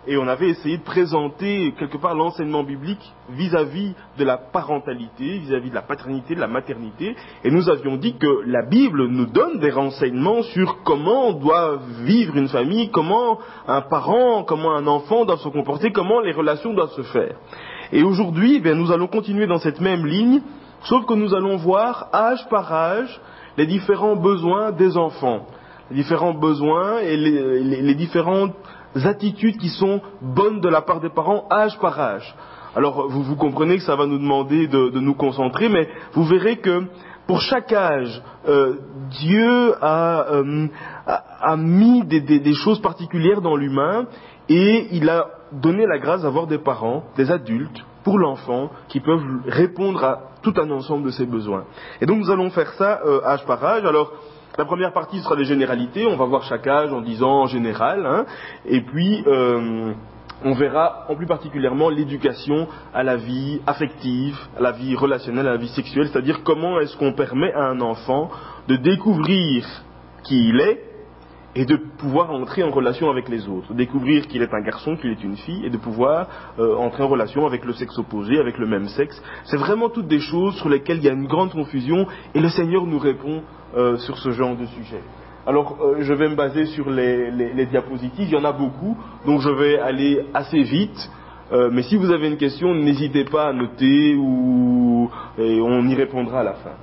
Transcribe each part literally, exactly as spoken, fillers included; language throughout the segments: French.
et on avait essayé de présenter quelque part l'enseignement biblique vis-à-vis de la parentalité, vis-à-vis de la paternité, de la maternité, et nous avions dit que la Bible nous donne des renseignements sur comment doit vivre une famille, comment un parent, comment un enfant doit se comporter, comment les relations doivent se faire. Et aujourd'hui, eh bien, nous allons continuer dans cette même ligne, sauf que nous allons voir âge par âge les différents besoins des enfants, les différents besoins et les, les, les différentes attitudes qui sont bonnes de la part des parents âge par âge. Alors vous, vous comprenez que ça va nous demander de, de nous concentrer, mais vous verrez que pour chaque âge, euh, Dieu a, euh, a, a mis des, des, des choses particulières dans l'humain et il a donné la grâce d'avoir des parents, des adultes, pour l'enfant, qui peuvent répondre à tout un ensemble de ses besoins. Et donc nous allons faire ça euh, âge par âge. Alors la première partie sera des généralités, on va voir chaque âge en disant en général, hein, et puis euh, on verra en plus particulièrement l'éducation à la vie affective, à la vie relationnelle, à la vie sexuelle, c'est-à-dire comment est-ce qu'on permet à un enfant de découvrir qui il est, et de pouvoir entrer en relation avec les autres, découvrir qu'il est un garçon, qu'il est une fille, et de pouvoir euh, entrer en relation avec le sexe opposé, avec le même sexe. C'est vraiment toutes des choses sur lesquelles il y a une grande confusion, et le Seigneur nous répond euh, sur ce genre de sujet. Alors, euh, je vais me baser sur les, les, les diapositives, il y en a beaucoup, donc je vais aller assez vite, euh, mais si vous avez une question, n'hésitez pas à noter, ou et on y répondra à la fin.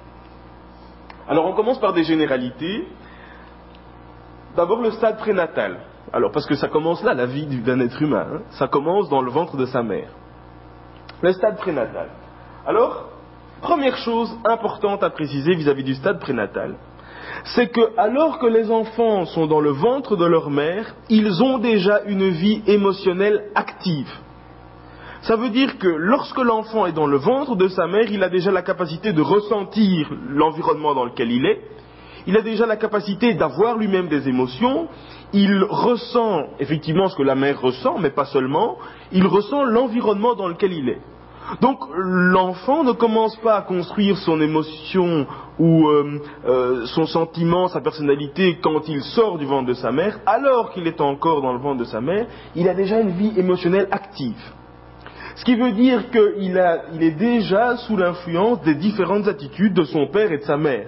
Alors, on commence par des généralités. D'abord le stade prénatal. Alors parce que ça commence là, la vie d'un être humain. Hein. Ça commence dans le ventre de sa mère. Le stade prénatal. Alors, première chose importante à préciser vis-à-vis du stade prénatal, c'est que alors que les enfants sont dans le ventre de leur mère, ils ont déjà une vie émotionnelle active. Ça veut dire que lorsque l'enfant est dans le ventre de sa mère, il a déjà la capacité de ressentir l'environnement dans lequel il est. Il a déjà la capacité d'avoir lui-même des émotions, il ressent effectivement ce que la mère ressent, mais pas seulement, il ressent l'environnement dans lequel il est. Donc l'enfant ne commence pas à construire son émotion ou euh, euh, son sentiment, sa personnalité quand il sort du ventre de sa mère, alors qu'il est encore dans le ventre de sa mère, il a déjà une vie émotionnelle active. Ce qui veut dire qu'il a, il est déjà sous l'influence des différentes attitudes de son père et de sa mère.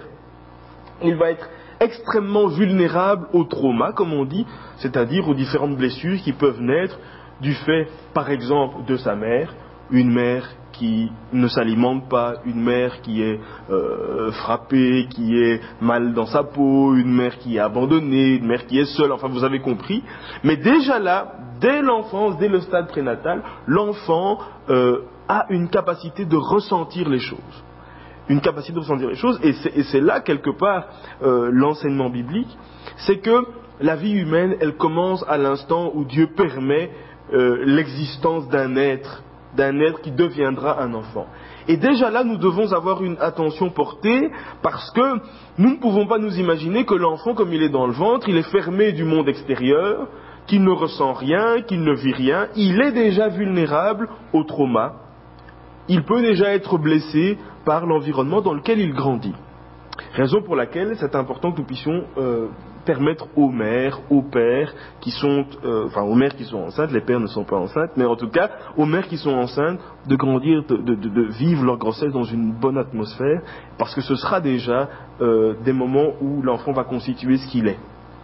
Il va être extrêmement vulnérable au trauma, comme on dit, c'est-à-dire aux différentes blessures qui peuvent naître du fait, par exemple, de sa mère, une mère qui ne s'alimente pas, une mère qui est euh, frappée, qui est mal dans sa peau, une mère qui est abandonnée, une mère qui est seule, enfin vous avez compris. Mais déjà là, dès l'enfance, dès le stade prénatal, l'enfant euh, a une capacité de ressentir les choses. Une capacité de ressentir les choses, et c'est, et c'est là quelque part euh, l'enseignement biblique, c'est que la vie humaine, elle commence à l'instant où Dieu permet euh, l'existence d'un être, d'un être qui deviendra un enfant. Et déjà là, nous devons avoir une attention portée, parce que nous ne pouvons pas nous imaginer que l'enfant, comme il est dans le ventre, il est fermé du monde extérieur, qu'il ne ressent rien, qu'il ne vit rien, il est déjà vulnérable au trauma, il peut déjà être blessé par l'environnement dans lequel il grandit. Raison pour laquelle c'est important que nous puissions euh, permettre aux mères, aux pères qui sont, euh, enfin aux mères qui sont enceintes, les pères ne sont pas enceintes, mais en tout cas aux mères qui sont enceintes, de grandir, de, de, de vivre leur grossesse dans une bonne atmosphère, parce que ce sera déjà euh, des moments où l'enfant va constituer ce qu'il est.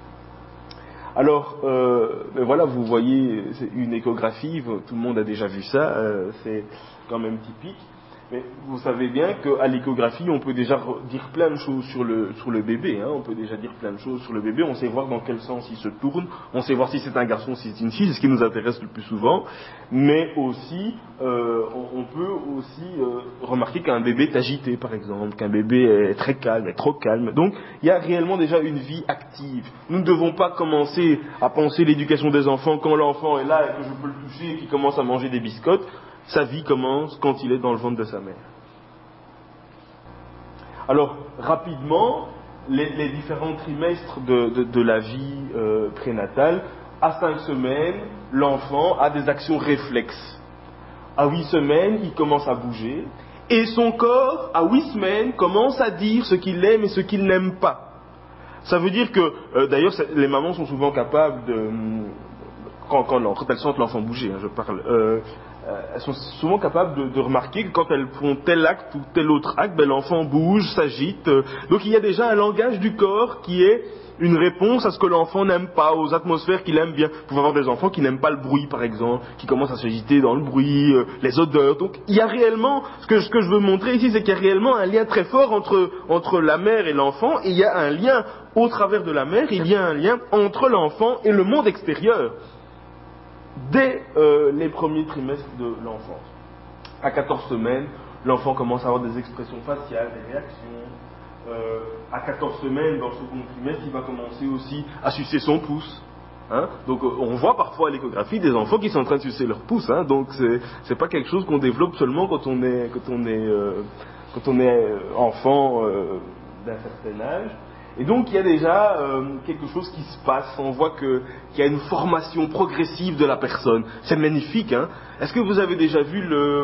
Alors, euh, ben voilà, vous voyez, c'est une échographie, tout le monde a déjà vu ça, euh, c'est quand même typique. Mais vous savez bien qu'à l'échographie, on peut déjà dire plein de choses sur le, sur le bébé. Hein, on peut déjà dire plein de choses sur le bébé. On sait voir dans quel sens il se tourne. On sait voir si c'est un garçon, si c'est une fille. C'est ce qui nous intéresse le plus souvent. Mais aussi, euh, on, on peut aussi euh, remarquer qu'un bébé est agité, par exemple. Qu'un bébé est très calme, est trop calme. Donc, il y a réellement déjà une vie active. Nous ne devons pas commencer à penser l'éducation des enfants quand l'enfant est là et que je peux le toucher et qu'il commence à manger des biscottes. Sa vie commence quand il est dans le ventre de sa mère. Alors, rapidement, les, les différents trimestres de, de, de la vie euh, prénatale, à cinq semaines, l'enfant a des actions réflexes. À huit semaines, il commence à bouger, et son corps, à huit semaines, commence à dire ce qu'il aime et ce qu'il n'aime pas. Ça veut dire que, euh, d'ailleurs, les mamans sont souvent capables de... quand, quand, quand elles sentent l'enfant bouger, hein, je parle, euh, elles sont souvent capables de, de remarquer que quand elles font tel acte ou tel autre acte, ben, l'enfant bouge, s'agite. Euh, donc il y a déjà un langage du corps qui est une réponse à ce que l'enfant n'aime pas, aux atmosphères qu'il aime bien. Vous pouvez avoir des enfants qui n'aiment pas le bruit, par exemple, qui commencent à s'agiter dans le bruit, euh, les odeurs. Donc il y a réellement, ce que, ce que je veux montrer ici, c'est qu'il y a réellement un lien très fort entre, entre la mère et l'enfant, et il y a un lien au travers de la mère, il y a un lien entre l'enfant et le monde extérieur, dès euh, les premiers trimestres de l'enfance. À quatorze semaines, l'enfant commence à avoir des expressions faciales, des réactions. Euh, à quatorze semaines, dans le second trimestre, il va commencer aussi à sucer son pouce. Hein. Donc euh, on voit parfois à l'échographie des enfants qui sont en train de sucer leur pouce. Hein. Donc c'est, c'est pas quelque chose qu'on développe seulement quand on est, quand on est, euh, quand on est enfant euh, d'un certain âge. Et donc il y a déjà euh, quelque chose qui se passe. On voit que, qu'il y a une formation progressive de la personne. C'est magnifique. Hein. Est-ce que vous avez déjà vu le,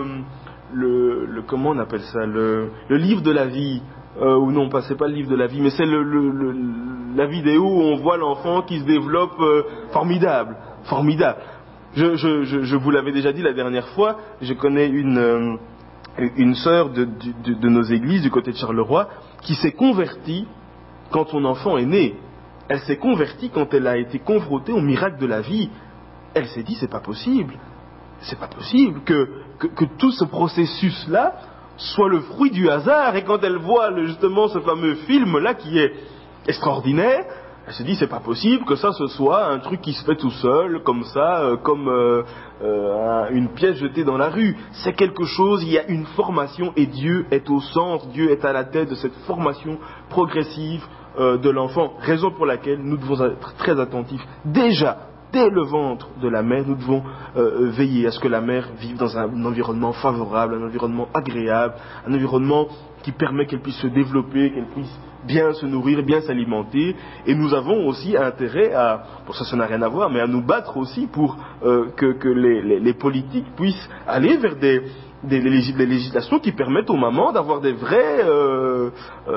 le, le comment on appelle ça, le, le livre de la vie? Euh, ou non, pas, c'est pas le livre de la vie, mais c'est le, le, le, la vidéo où on voit l'enfant qui se développe euh, formidable, formidable. Je, je, je, je vous l'avais déjà dit la dernière fois, je connais une, euh, une sœur de, de, de nos églises du côté de Charleroi qui s'est convertie quand son enfant est né. Elle s'est convertie quand elle a été confrontée au miracle de la vie. Elle s'est dit, c'est pas possible, c'est pas possible que, que, que tout ce processus-là soit le fruit du hasard, et quand elle voit le, justement ce fameux film-là qui est extraordinaire, elle se dit c'est pas possible que ça ce soit un truc qui se fait tout seul, comme ça, euh, comme euh, euh, une pièce jetée dans la rue. C'est quelque chose, il y a une formation, et Dieu est au centre, Dieu est à la tête de cette formation progressive euh, de l'enfant, raison pour laquelle nous devons être très attentifs. Déjà, dès le ventre de la mère, nous devons euh, veiller à ce que la mère vive dans un, un environnement favorable, un environnement agréable, un environnement qui permet qu'elle puisse se développer, qu'elle puisse bien se nourrir, bien s'alimenter. Et nous avons aussi intérêt à, pour ça ça n'a rien à voir, mais à nous battre aussi pour euh, que, que les, les, les politiques puissent aller vers des, des, des législations qui permettent aux mamans d'avoir des vrais euh,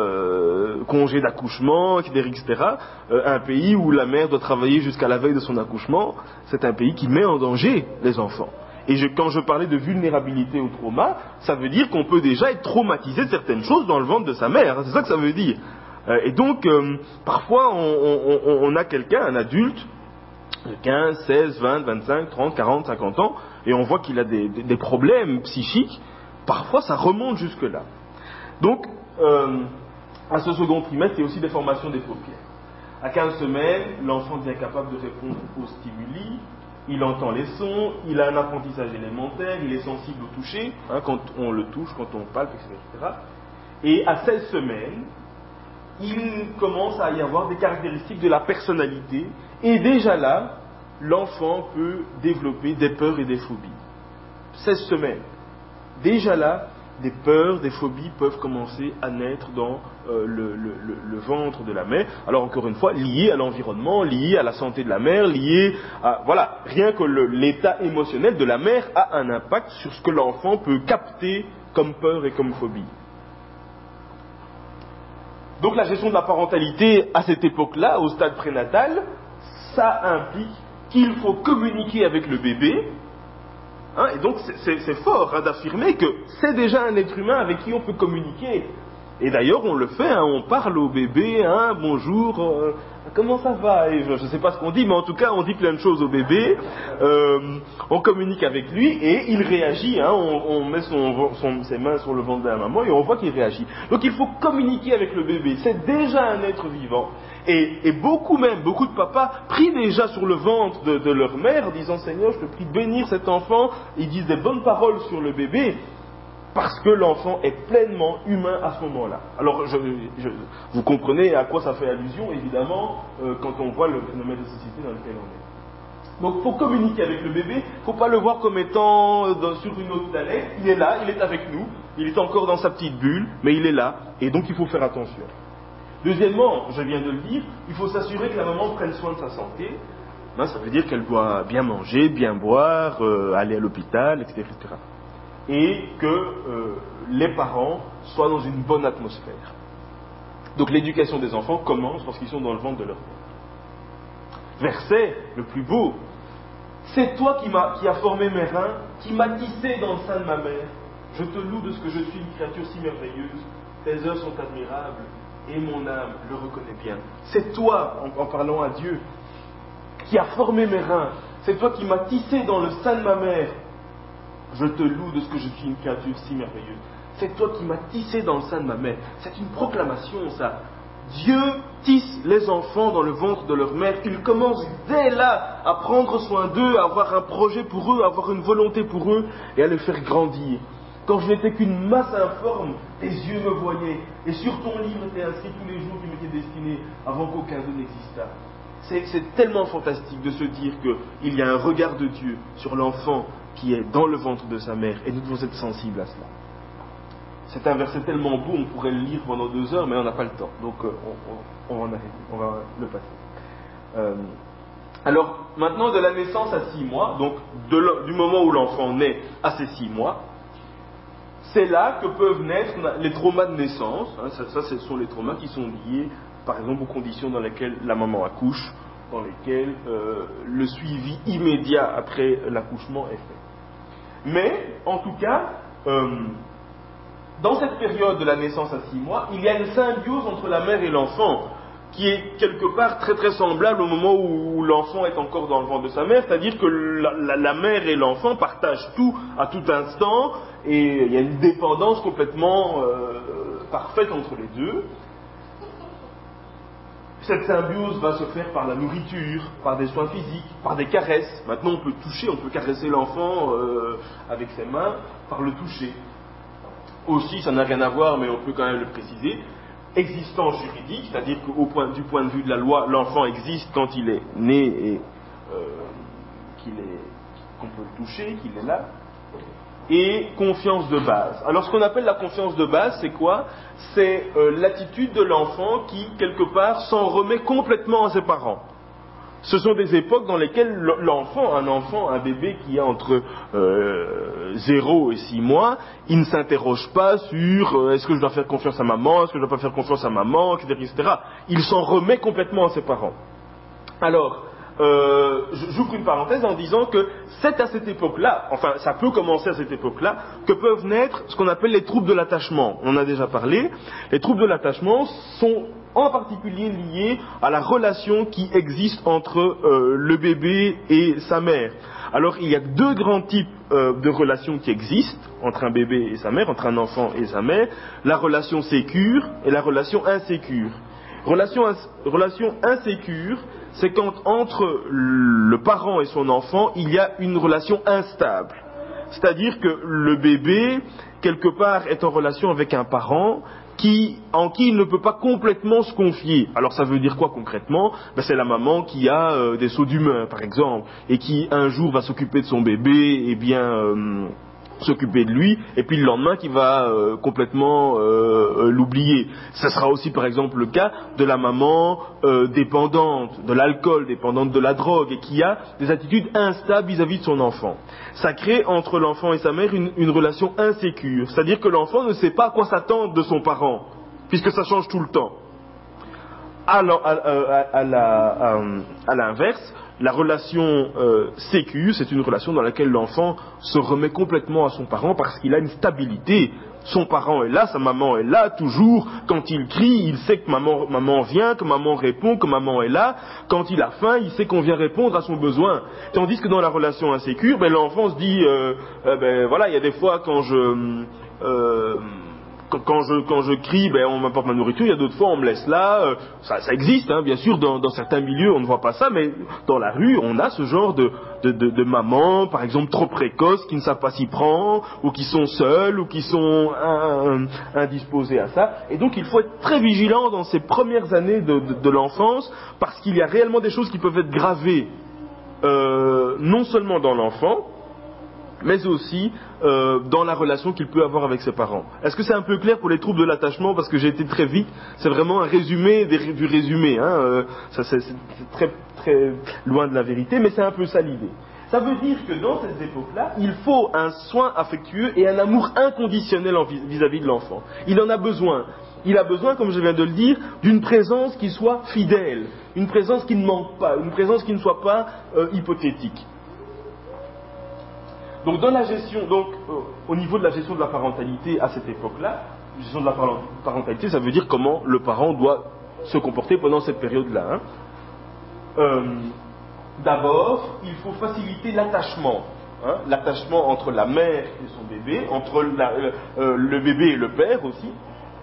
euh, congés d'accouchement, et cetera. Euh, un pays où la mère doit travailler jusqu'à la veille de son accouchement, c'est un pays qui met en danger les enfants. Et je, quand je parlais de vulnérabilité au trauma, ça veut dire qu'on peut déjà être traumatisé de certaines choses dans le ventre de sa mère. C'est ça que ça veut dire. Euh, et donc, euh, parfois, on, on, on a quelqu'un, un adulte, de quinze, seize, vingt, vingt-cinq, trente, quarante, cinquante ans, et on voit qu'il a des, des, des problèmes psychiques. Parfois, ça remonte jusque-là. Donc, euh, à ce second trimestre, il y a aussi des formations des paupières. À quinze semaines, l'enfant devient capable de répondre aux stimuli, il entend les sons, il a un apprentissage élémentaire, il est sensible au toucher, hein, quand on le touche, quand on palpe, et cetera. Et à seize semaines, il commence à y avoir des caractéristiques de la personnalité, et déjà là, l'enfant peut développer des peurs et des phobies. seize semaines. Déjà là, des peurs, des phobies peuvent commencer à naître dans euh, le, le, le, le ventre de la mère. Alors encore une fois, liées à l'environnement, liées à la santé de la mère, liées à... Voilà, rien que le, l'état émotionnel de la mère a un impact sur ce que l'enfant peut capter comme peur et comme phobie. Donc la gestion de la parentalité à cette époque-là, au stade prénatal, ça implique qu'il faut communiquer avec le bébé. Hein, et donc c'est, c'est, c'est fort hein, d'affirmer que c'est déjà un être humain avec qui on peut communiquer. Et d'ailleurs on le fait, hein, on parle au bébé, hein, bonjour, euh, comment ça va? Et je ne sais pas ce qu'on dit, mais en tout cas on dit plein de choses au bébé, euh, on communique avec lui et il réagit, hein, on, on met son, son, ses mains sur le ventre de la maman et on voit qu'il réagit. Donc il faut communiquer avec le bébé, c'est déjà un être vivant. Et, et beaucoup même, beaucoup de papas prient déjà sur le ventre de, de leur mère en disant Seigneur, je te prie de bénir cet enfant. Ils disent des bonnes paroles sur le bébé parce que l'enfant est pleinement humain à ce moment-là. Alors, je, je, vous comprenez à quoi ça fait allusion, évidemment, euh, quand on voit le phénomène de société dans lequel on est. Donc, il faut communiquer avec le bébé. Il ne faut pas le voir comme étant euh, dans, sur une autre planète. Il est là, il est avec nous. Il est encore dans sa petite bulle, mais il est là. Et donc, il faut faire attention. Deuxièmement, je viens de le dire, il faut s'assurer que la maman prenne soin de sa santé. Ben, ça veut dire qu'elle doit bien manger, bien boire, euh, aller à l'hôpital, et cetera, et cetera. Et que euh, les parents soient dans une bonne atmosphère. Donc l'éducation des enfants commence lorsqu'ils sont dans le ventre de leur mère. Verset le plus beau, C'est toi qui m'as qui a formé mes reins, qui m'as tissé dans le sein de ma mère. Je te loue de ce que je suis une créature si merveilleuse. Tes œuvres sont admirables et mon âme le reconnaît bien. C'est toi, en, en parlant à Dieu, qui a formé mes reins. C'est toi qui m'as tissé dans le sein de ma mère. Je te loue de ce que je suis une créature si merveilleuse. C'est toi qui m'as tissé dans le sein de ma mère. C'est une proclamation, ça. Dieu tisse les enfants dans le ventre de leur mère. Il commence dès là à prendre soin d'eux, à avoir un projet pour eux, à avoir une volonté pour eux et à les faire grandir. Quand je n'étais qu'une masse informe, tes yeux me voyaient. Et sur ton livre étaient inscrits tous les jours qui m'étaient destinés avant qu'aucun d'eux n'existât. C'est, c'est tellement fantastique de se dire qu'il y a un regard de Dieu sur l'enfant qui est dans le ventre de sa mère. Et nous devons être sensibles à cela. C'est un verset tellement beau, on pourrait le lire pendant deux heures, mais on n'a pas le temps. Donc euh, on, on, on va en arrêter, on va le passer. Euh, alors, maintenant, de la naissance à six mois, donc de le, du moment où l'enfant naît à ses six mois, c'est là que peuvent naître les traumas de naissance. Hein, ça, ça, ce sont les traumas qui sont liés, par exemple, aux conditions dans lesquelles la maman accouche, dans lesquelles euh, le suivi immédiat après l'accouchement est fait. Mais, en tout cas, euh, dans cette période de la naissance à six mois, il y a une symbiose entre la mère et l'enfant qui est quelque part très très semblable au moment où l'enfant est encore dans le ventre de sa mère, c'est-à-dire que la, la, la mère et l'enfant partagent tout à tout instant et il y a une dépendance complètement euh, parfaite entre les deux. Cette symbiose va se faire par la nourriture, par des soins physiques, par des caresses. Maintenant on peut toucher, on peut caresser l'enfant euh, avec ses mains, par le toucher. Aussi, ça n'a rien à voir, mais on peut quand même le préciser, existence juridique, c'est-à-dire qu'au point, du point de vue de la loi, l'enfant existe quand il est né et euh, qu'il est, qu'on peut le toucher, qu'il est là, et confiance de base. Alors ce qu'on appelle la confiance de base, c'est quoi ? C'est euh, l'attitude de l'enfant qui, quelque part, s'en remet complètement à ses parents. Ce sont des époques dans lesquelles l'enfant, un enfant, un bébé qui a entre euh, zéro et six mois, il ne s'interroge pas sur euh, est-ce que je dois faire confiance à maman, est-ce que je ne dois pas faire confiance à maman, et cetera, et cetera. Il s'en remet complètement à ses parents. Alors, euh, j'ouvre une parenthèse en disant que c'est à cette époque-là, enfin ça peut commencer à cette époque-là, que peuvent naître ce qu'on appelle les troubles de l'attachement. On en a déjà parlé. Les troubles de l'attachement sont en particulier liés à la relation qui existe entre euh, le bébé et sa mère. Alors il y a deux grands types euh, de relations qui existent entre un bébé et sa mère, entre un enfant et sa mère, la relation sécure et la relation insécure. Relation, relation insécure, c'est quand entre le parent et son enfant, il y a une relation instable. C'est-à-dire que le bébé, quelque part, est en relation avec un parent qui, en qui il ne peut pas complètement se confier. Alors ça veut dire quoi concrètement ? Ben, c'est la maman qui a euh, des sauts d'humeur, par exemple, et qui un jour va s'occuper de son bébé, et bien... Euh, s'occuper de lui, et puis le lendemain qui va euh, complètement euh, l'oublier. Ce sera aussi par exemple le cas de la maman euh, dépendante de l'alcool, dépendante de la drogue, et qui a des attitudes instables vis-à-vis de son enfant. Ça crée entre l'enfant et sa mère une, une relation insécure, c'est-à-dire que l'enfant ne sait pas à quoi s'attendre de son parent, puisque ça change tout le temps. À, la, à, à, à, la, à, à l'inverse, la relation euh, sécu, c'est une relation dans laquelle l'enfant se remet complètement à son parent parce qu'il a une stabilité. Son parent est là, sa maman est là, toujours. Quand il crie, il sait que maman, maman vient, que maman répond, que maman est là. Quand il a faim, il sait qu'on vient répondre à son besoin. Tandis que dans la relation insécure, ben, l'enfant se dit, euh, euh, ben, voilà, il y a des fois quand je... Euh, Quand je, quand je crie, ben, on m'apporte ma nourriture, il y a d'autres fois on me laisse là, euh, ça, ça existe, hein, bien sûr, dans, dans certains milieux on ne voit pas ça, mais dans la rue on a ce genre de, de, de, de mamans, par exemple trop précoces, qui ne savent pas s'y prendre, ou qui sont seules, ou qui sont in, indisposées à ça, et donc il faut être très vigilant dans ces premières années de, de, de l'enfance, parce qu'il y a réellement des choses qui peuvent être gravées, euh, non seulement dans l'enfant, mais aussi euh, dans la relation qu'il peut avoir avec ses parents. Est-ce que c'est un peu clair pour les troubles de l'attachement ? Parce que j'ai été très vite, c'est vraiment un résumé des, du résumé. Hein, euh, ça, c'est, c'est très, très loin de la vérité, mais c'est un peu ça l'idée. Ça veut dire que dans ces époques-là, il faut un soin affectueux et un amour inconditionnel en vis- vis-à-vis de l'enfant. Il en a besoin. Il a besoin, comme je viens de le dire, d'une présence qui soit fidèle, une présence qui ne manque pas, une présence qui ne soit pas euh, hypothétique. Donc dans la gestion, donc euh, au niveau de la gestion de la parentalité à cette époque-là, la gestion de la parentalité, ça veut dire comment le parent doit se comporter pendant cette période-là. Hein. Euh, d'abord, il faut faciliter l'attachement. Hein, l'attachement entre la mère et son bébé, entre la, euh, euh, le bébé et le père aussi,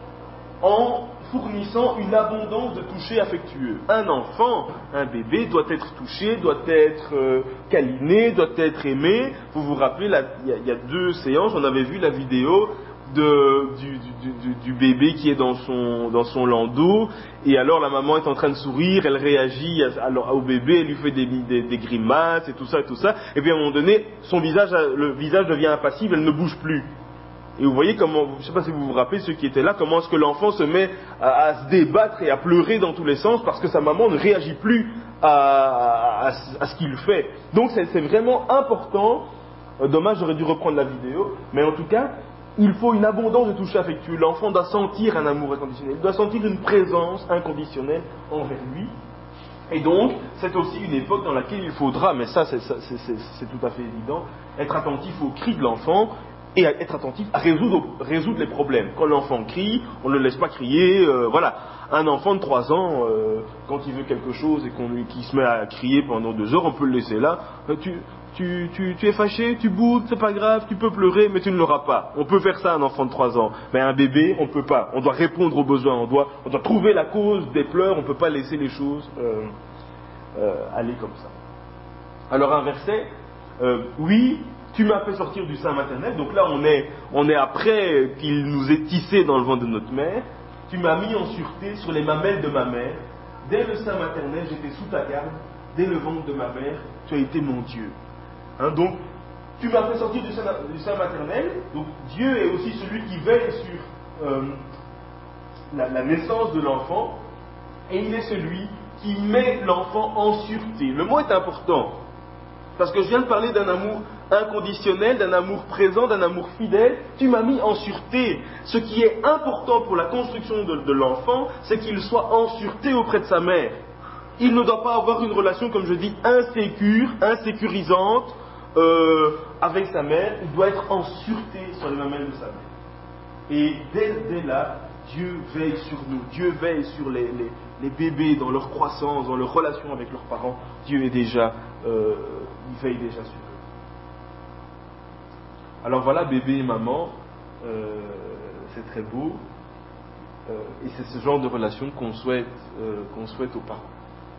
en fournissant une abondance de toucher affectueux. Un enfant, un bébé, doit être touché, doit être euh, câliné, doit être aimé. Vous vous rappelez, là, il, y a, il y a deux séances, on avait vu la vidéo de, du, du, du, du bébé qui est dans son, dans son landau, et alors la maman est en train de sourire, elle réagit à, à, au bébé, elle lui fait des, des, des grimaces et tout ça et tout ça, et puis à un moment donné, son visage, le visage devient impassible, elle ne bouge plus. Et vous voyez comment, je ne sais pas si vous vous rappelez, ceux qui étaient là, comment est-ce que l'enfant se met à, à se débattre et à pleurer dans tous les sens parce que sa maman ne réagit plus à, à, à ce qu'il fait. Donc c'est, c'est vraiment important, euh, dommage j'aurais dû reprendre la vidéo, mais en tout cas, il faut une abondance de toucher affectueux. L'enfant doit sentir un amour inconditionnel, il doit sentir une présence inconditionnelle envers lui. Et donc, c'est aussi une époque dans laquelle il faudra, mais ça c'est, c'est, c'est, c'est tout à fait évident, être attentif aux cris de l'enfant, et à être attentif à résoudre, résoudre les problèmes. Quand l'enfant crie, on ne le laisse pas crier. Euh, voilà, un enfant de trois ans, euh, quand il veut quelque chose et qu'on lui, qu'il se met à crier pendant deux heures, on peut le laisser là. Euh, tu, tu, tu, tu es fâché, tu boudes, c'est pas grave, tu peux pleurer, mais tu ne l'auras pas. On peut faire ça à un enfant de trois ans, mais un bébé, on ne peut pas. On doit répondre aux besoins, on doit, on doit trouver la cause des pleurs, on ne peut pas laisser les choses euh, euh, aller comme ça. Alors un verset, euh, oui. Tu m'as fait sortir du sein maternel, donc là on est, on est après qu'il nous ait tissé dans le ventre de notre mère. Tu m'as mis en sûreté sur les mamelles de ma mère. Dès le sein maternel, j'étais sous ta garde. Dès le ventre de ma mère, tu as été mon Dieu. Hein, donc, tu m'as fait sortir du sein, du sein maternel. Donc, Dieu est aussi celui qui veille sur euh, la, la naissance de l'enfant. Et il est celui qui met l'enfant en sûreté. Le mot est important. Parce que je viens de parler d'un amour inconditionnel, d'un amour présent, d'un amour fidèle. Tu m'as mis en sûreté. Ce qui est important pour la construction de, de l'enfant, c'est qu'il soit en sûreté auprès de sa mère. Il ne doit pas avoir une relation, comme je dis, insécure, insécurisante euh, avec sa mère. Il doit être en sûreté sur les mamelles de sa mère. Et dès, dès là, Dieu veille sur nous. Dieu veille sur les, les, les bébés dans leur croissance, dans leur relation avec leurs parents. Dieu est déjà, euh, il veille déjà sur eux. Alors voilà, bébé et maman, euh, c'est très beau. Euh, et c'est ce genre de relation qu'on souhaite, euh, qu'on souhaite aux parents.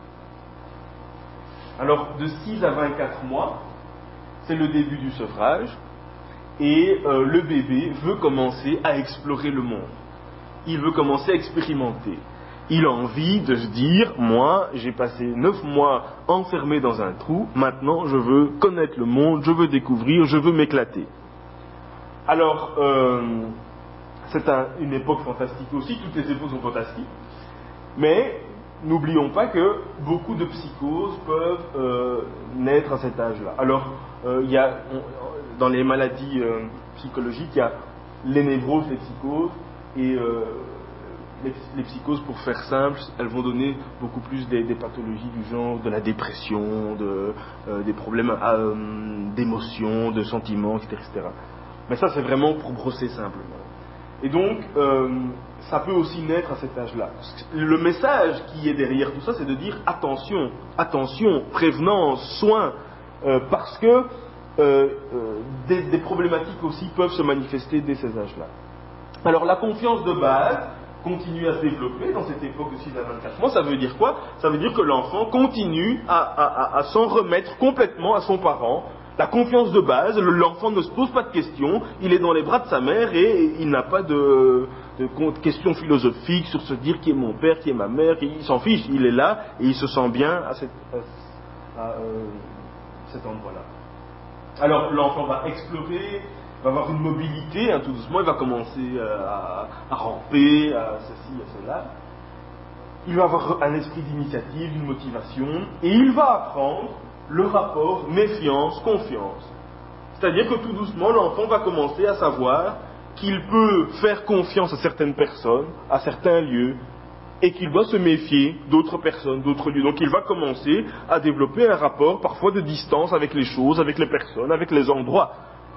Alors, de six à vingt-quatre mois, c'est le début du sevrage. Et euh, le bébé veut commencer à explorer le monde. Il veut commencer à expérimenter. Il a envie de se dire, moi, j'ai passé neuf mois enfermé dans un trou, maintenant je veux connaître le monde, je veux découvrir, je veux m'éclater. Alors, euh, c'est un, une époque fantastique aussi, toutes les époques sont fantastiques, mais n'oublions pas que beaucoup de psychoses peuvent euh, naître à cet âge-là. Alors, euh, il y a, on, dans les maladies euh, psychologiques, il y a les névroses, les psychoses, et euh, les, les psychoses, pour faire simple, elles vont donner beaucoup plus des, des pathologies du genre de la dépression, de, euh, des problèmes euh, d'émotions, de sentiments, et cetera, et cetera. Mais ça, c'est vraiment pour brosser simplement. Et donc, euh, ça peut aussi naître à cet âge-là. Le message qui est derrière tout ça, c'est de dire attention, attention, prévenance, soin, euh, parce que euh, euh, des, des problématiques aussi peuvent se manifester dès ces âges-là. Alors, la confiance de base continue à se développer dans cette époque de six à vingt-quatre mois. Ça veut dire quoi? Ça veut dire que l'enfant continue à, à, à, à s'en remettre complètement à son parent. La confiance de base, l'enfant ne se pose pas de questions, il est dans les bras de sa mère et il n'a pas de, de questions philosophiques sur se dire qui est mon père, qui est ma mère, il s'en fiche, il est là et il se sent bien à, cette, à, à euh, cet endroit-là. Alors l'enfant va explorer, va avoir une mobilité, hein, tout doucement, il va commencer à, à ramper, à ceci, à cela. Il va avoir un esprit d'initiative, une motivation, et il va apprendre le rapport méfiance-confiance. C'est-à-dire que tout doucement, l'enfant va commencer à savoir qu'il peut faire confiance à certaines personnes, à certains lieux, et qu'il doit se méfier d'autres personnes, d'autres lieux. Donc il va commencer à développer un rapport parfois de distance avec les choses, avec les personnes, avec les endroits.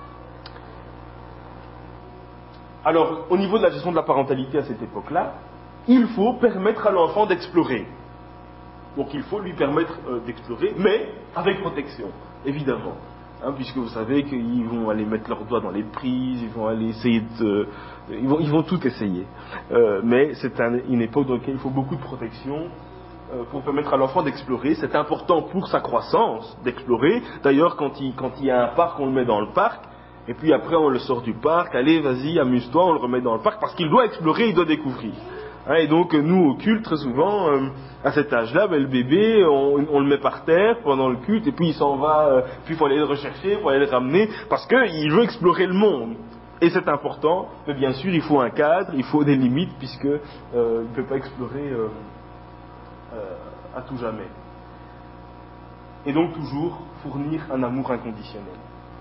Alors, au niveau de la gestion de la parentalité à cette époque-là, il faut permettre à l'enfant d'explorer. Donc il faut lui permettre euh, d'explorer, mais avec protection, évidemment. Hein, puisque vous savez qu'ils vont aller mettre leurs doigts dans les prises, ils vont aller essayer de... Ils vont, ils vont tout essayer. Euh, mais c'est un, une époque dans laquelle il faut beaucoup de protection euh, pour permettre à l'enfant d'explorer. C'est important pour sa croissance d'explorer. D'ailleurs, quand il, quand il y a un parc, on le met dans le parc. Et puis après, on le sort du parc. Allez, vas-y, amuse-toi, on le remet dans le parc. Parce qu'il doit explorer, il doit découvrir. Hein, et donc, nous, au culte, très souvent, euh, à cet âge-là, ben, le bébé, on, on le met par terre pendant le culte. Et puis, il s'en va. Euh, puis, il faut aller le rechercher, il faut aller le ramener. Parce qu'il veut explorer le monde. Et c'est important. Mais bien sûr, il faut un cadre, il faut des limites, puisque euh, il ne peut pas explorer euh, euh, à tout jamais. Et donc, toujours, fournir un amour inconditionnel.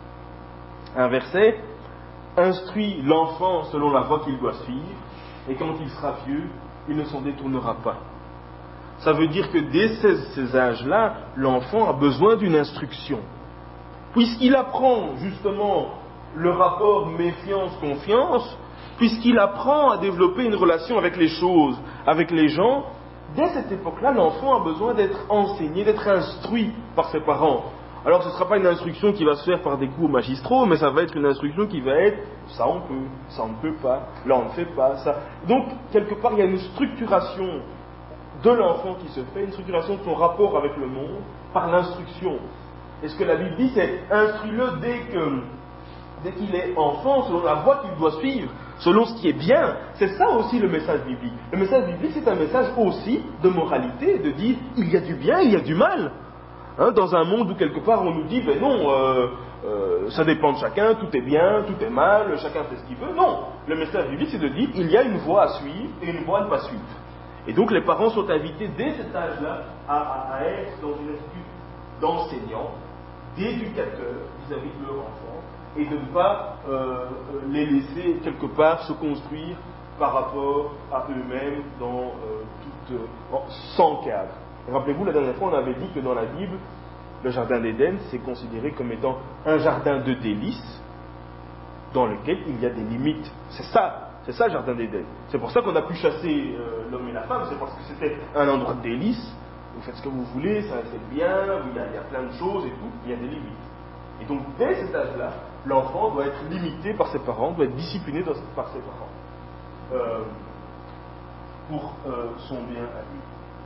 Un verset instruit l'enfant selon la voie qu'il doit suivre, et quand il sera vieux, il ne s'en détournera pas. Ça veut dire que dès ces, ces âges-là, l'enfant a besoin d'une instruction. Puisqu'il apprend justement le rapport méfiance-confiance, puisqu'il apprend à développer une relation avec les choses, avec les gens, dès cette époque-là, l'enfant a besoin d'être enseigné, d'être instruit par ses parents. Alors ce ne sera pas une instruction qui va se faire par des coups magistraux, mais ça va être une instruction qui va être ça on peut, ça on ne peut pas, là on ne fait pas, ça. Donc quelque part il y a une structuration de l'enfant qui se fait, une structuration de son rapport avec le monde par l'instruction. Et ce que la Bible dit, c'est instruis-le dès que, dès qu'il est enfant, selon la voie qu'il doit suivre, selon ce qui est bien. C'est ça aussi le message biblique. Le message biblique, c'est un message aussi de moralité, de dire il y a du bien, il y a du mal. Hein, dans un monde où quelque part on nous dit ben non, euh, euh, ça dépend de chacun, tout est bien, tout est mal, chacun fait ce qu'il veut. Non, le message biblique c'est de dire il y a une voie à suivre et une voie à ne pas suivre. Et donc les parents sont invités dès cet âge-là à, à, à être dans une attitude d'enseignant, d'éducateur vis-à-vis de leur enfant, et de ne pas euh, les laisser quelque part se construire par rapport à eux-mêmes dans euh, toute, euh, sans cadre. Rappelez-vous, la dernière fois, on avait dit que dans la Bible, le jardin d'Éden, c'est considéré comme étant un jardin de délices dans lequel il y a des limites. C'est ça, c'est ça le jardin d'Éden. C'est pour ça qu'on a pu chasser euh, l'homme et la femme, c'est parce que c'était un endroit de délices. Vous faites ce que vous voulez, ça c'est bien, il y, a, il y a plein de choses et tout, il y a des limites. Et donc, dès cet âge-là, l'enfant doit être limité par ses parents, doit être discipliné par ses parents euh, pour euh, son bien à lui.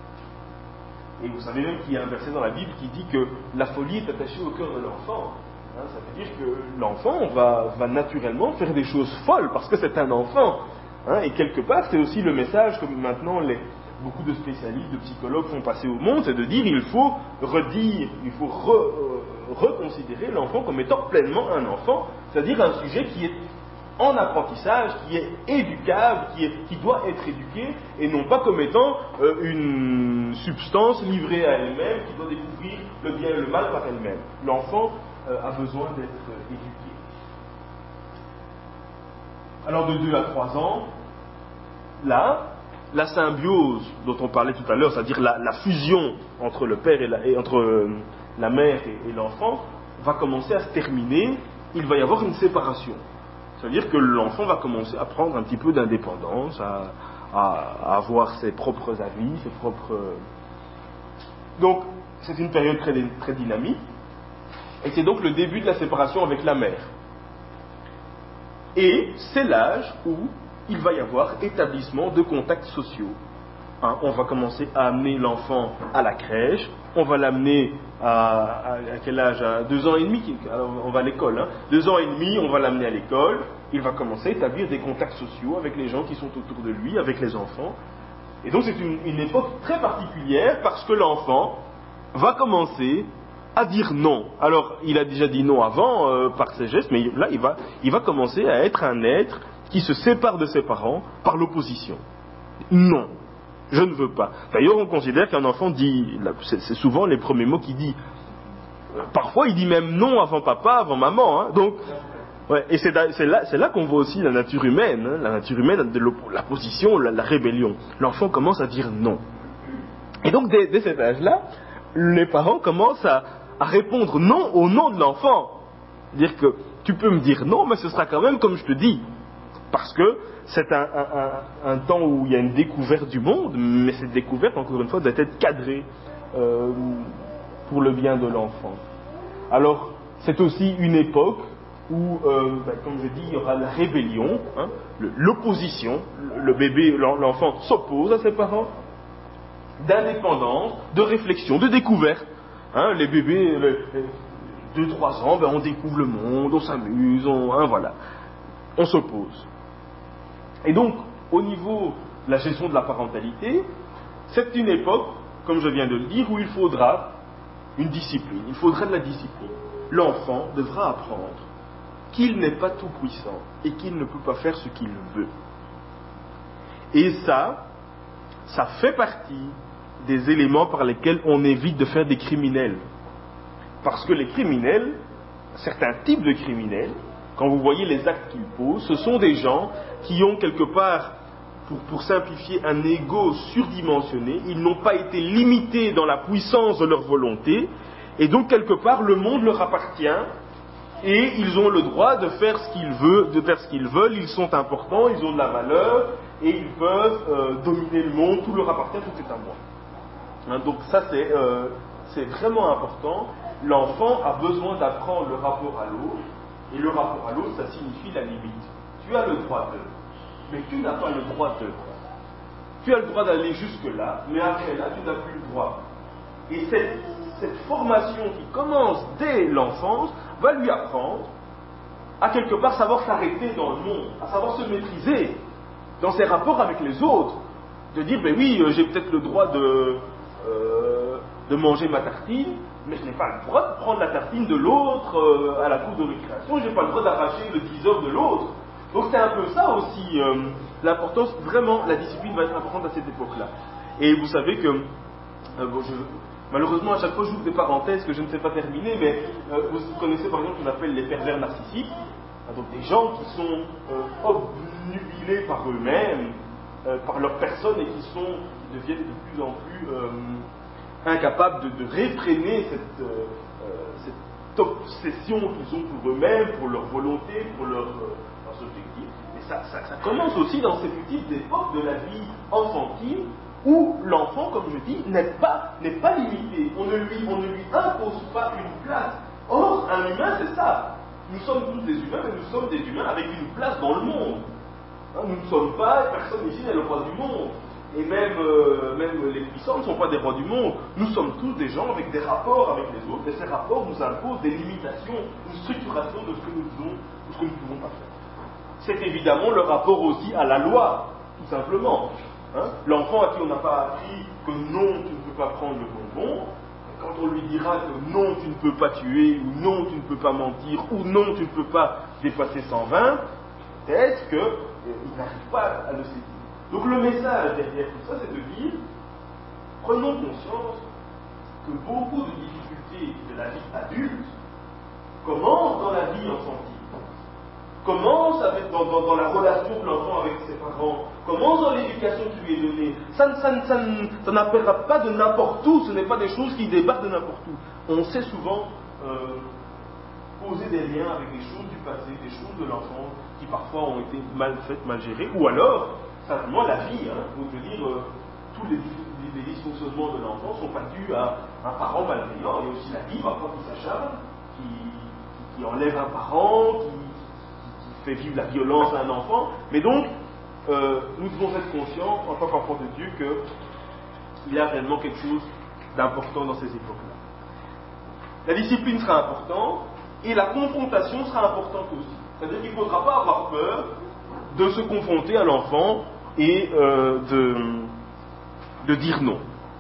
Et vous savez même qu'il y a un verset dans la Bible qui dit que la folie est attachée au cœur de l'enfant. Hein, ça veut dire que l'enfant va, va naturellement faire des choses folles parce que c'est un enfant. Hein, et quelque part, c'est aussi le message que maintenant les, beaucoup de spécialistes, de psychologues font passer au monde, c'est de dire il faut redire, il faut re, euh, reconsidérer l'enfant comme étant pleinement un enfant, c'est-à-dire un sujet qui est en apprentissage, qui est éducable, qui, est, qui doit être éduqué, et non pas comme étant euh, une substance livrée à elle-même, qui doit découvrir le bien et le mal par elle-même. L'enfant euh, a besoin d'être euh, éduqué. Alors de deux à trois ans, là, la symbiose dont on parlait tout à l'heure, c'est-à-dire la, la fusion entre le père et, la, et entre euh, la mère et, et l'enfant, va commencer à se terminer, il va y avoir une séparation. C'est-à-dire que l'enfant va commencer à prendre un petit peu d'indépendance, à, à, à avoir ses propres avis, ses propres... Donc, c'est une période très, très dynamique, et c'est donc le début de la séparation avec la mère. Et c'est l'âge où il va y avoir établissement de contacts sociaux. Hein, on va commencer à amener l'enfant à la crèche, on va l'amener à, à, à quel âge? À deux ans et demi, alors on va à l'école. Hein. Deux ans et demi, on va l'amener à l'école, il va commencer à établir des contacts sociaux avec les gens qui sont autour de lui, avec les enfants. Et donc c'est une, une époque très particulière parce que l'enfant va commencer à dire non. Alors, il a déjà dit non avant euh, par ses gestes, mais là, il va, il va commencer à être un être qui se sépare de ses parents par l'opposition. Non, je ne veux pas. D'ailleurs, on considère qu'un enfant dit, c'est, c'est souvent les premiers mots qu'il dit. Parfois, il dit même non avant papa, avant maman. Hein. Donc, Ouais, et c'est, c'est là, c'est là qu'on voit aussi la nature humaine, hein, la nature humaine de la position, la, la rébellion. L'enfant commence à dire non. Et donc, dès, dès cet âge-là, les parents commencent à, à répondre non au nom de l'enfant. Dire que tu peux me dire non, mais ce sera quand même comme je te dis. Parce que c'est un, un, un, un temps où il y a une découverte du monde, mais cette découverte, encore une fois, doit être cadrée euh, pour le bien de l'enfant. Alors, c'est aussi une époque où, euh, ben, comme je dis, il y aura la rébellion, hein, l'opposition, le bébé, l'enfant s'oppose à ses parents, d'indépendance, de réflexion, de découverte. Hein, les bébés, deux trois ans, ben, on découvre le monde, on s'amuse, on, hein, voilà, on s'oppose. Et donc, au niveau de la gestion de la parentalité, c'est une époque, comme je viens de le dire, où il faudra une discipline, il faudra de la discipline. L'enfant devra apprendre qu'il n'est pas tout puissant et qu'il ne peut pas faire ce qu'il veut. Et ça, ça fait partie des éléments par lesquels on évite de faire des criminels. Parce que les criminels, certains types de criminels, quand vous voyez les actes qu'ils posent, ce sont des gens qui ont quelque part, pour, pour simplifier, un ego surdimensionné. Ils n'ont pas été limités dans la puissance de leur volonté, et donc quelque part le monde leur appartient, et ils ont le droit de faire ce qu'ils veulent, de faire ce qu'ils veulent. Ils sont importants, ils ont de la valeur, et ils peuvent euh, dominer le monde. Tout leur appartient, tout est à moi. Hein, donc ça c'est, euh, c'est vraiment important. L'enfant a besoin d'apprendre le rapport à l'autre, et le rapport à l'autre, ça signifie la limite. Tu as le droit de, mais tu n'as pas le droit de. Tu as le droit d'aller jusque-là, mais après là, tu n'as plus le droit. Et cette, cette formation qui commence dès l'enfance va lui apprendre à quelque part savoir s'arrêter dans le monde, à savoir se maîtriser dans ses rapports avec les autres. De dire, ben oui, j'ai peut-être le droit de, euh, de manger ma tartine, mais je n'ai pas le droit de prendre la tartine de l'autre euh, à la cour de récréation, je n'ai pas le droit d'arracher le teaser de l'autre. Donc c'est un peu ça aussi, euh, l'importance, vraiment, la discipline va être importante à cette époque-là. Et vous savez que, euh, bon, je, malheureusement à chaque fois j'ouvre des parenthèses que je ne sais pas terminer, mais euh, vous connaissez par exemple ce qu'on appelle les pervers narcissiques, donc des gens qui sont euh, obnubilés par eux-mêmes, euh, par leur personne, et qui, sont, qui deviennent de plus en plus euh, incapables de, de réfréner cette, euh, cette obsession qu'ils ont pour eux-mêmes, pour leur volonté, pour leur, euh, leurs objectifs. Et ça, ça, ça commence aussi dans ces petites époques de la vie enfantine, où l'enfant, comme je dis, n'est pas, n'est pas limité. On ne, lui, on ne lui impose pas une place. Or, un humain, c'est ça. Nous sommes tous des humains, mais nous sommes des humains avec une place dans le monde. Hein, nous ne sommes pas, personne ici n'est le roi du monde. Et même, euh, même les puissants ne sont pas des rois du monde. Nous sommes tous des gens avec des rapports avec les autres, et ces rapports nous imposent des limitations, une structuration de ce que nous faisons, de ce que nous ne pouvons pas faire. C'est évidemment le rapport aussi à la loi, tout simplement. Hein, l'enfant à qui on n'a pas appris que non, tu ne peux pas prendre le bonbon, quand on lui dira que non, tu ne peux pas tuer, ou non, tu ne peux pas mentir, ou non, tu ne peux pas dépasser cent vingt, est-ce qu'il euh, n'arrive pas à le saisir. Donc le message derrière tout ça, c'est de dire, prenons conscience que beaucoup de difficultés de la vie adulte commencent dans la vie enfantine. Commence avec, dans, dans, dans la relation de l'enfant avec ses parents, commence dans l'éducation qui lui est donnée. Ça, ça, ça, ça n'appellera pas de n'importe où, ce n'est pas des choses qui débarquent de n'importe où. On sait souvent euh, poser des liens avec des choses du passé, des choses de l'enfance qui parfois ont été mal faites, mal gérées, ou alors, simplement la vie. Hein, donc je veux dire, euh, tous les, les, les dysfonctionnements de l'enfant ne sont pas dus à un parent malveillant, il y a aussi la vie parfois qui s'acharne, qui, qui, qui enlève un parent, qui fait vivre la violence à un enfant, mais donc euh, nous devons être conscients en tant qu'enfants de Dieu qu'il y a réellement quelque chose d'important dans ces époques-là. La discipline sera importante et la confrontation sera importante aussi. C'est-à-dire qu'il ne faudra pas avoir peur de se confronter à l'enfant et euh, de, de dire non.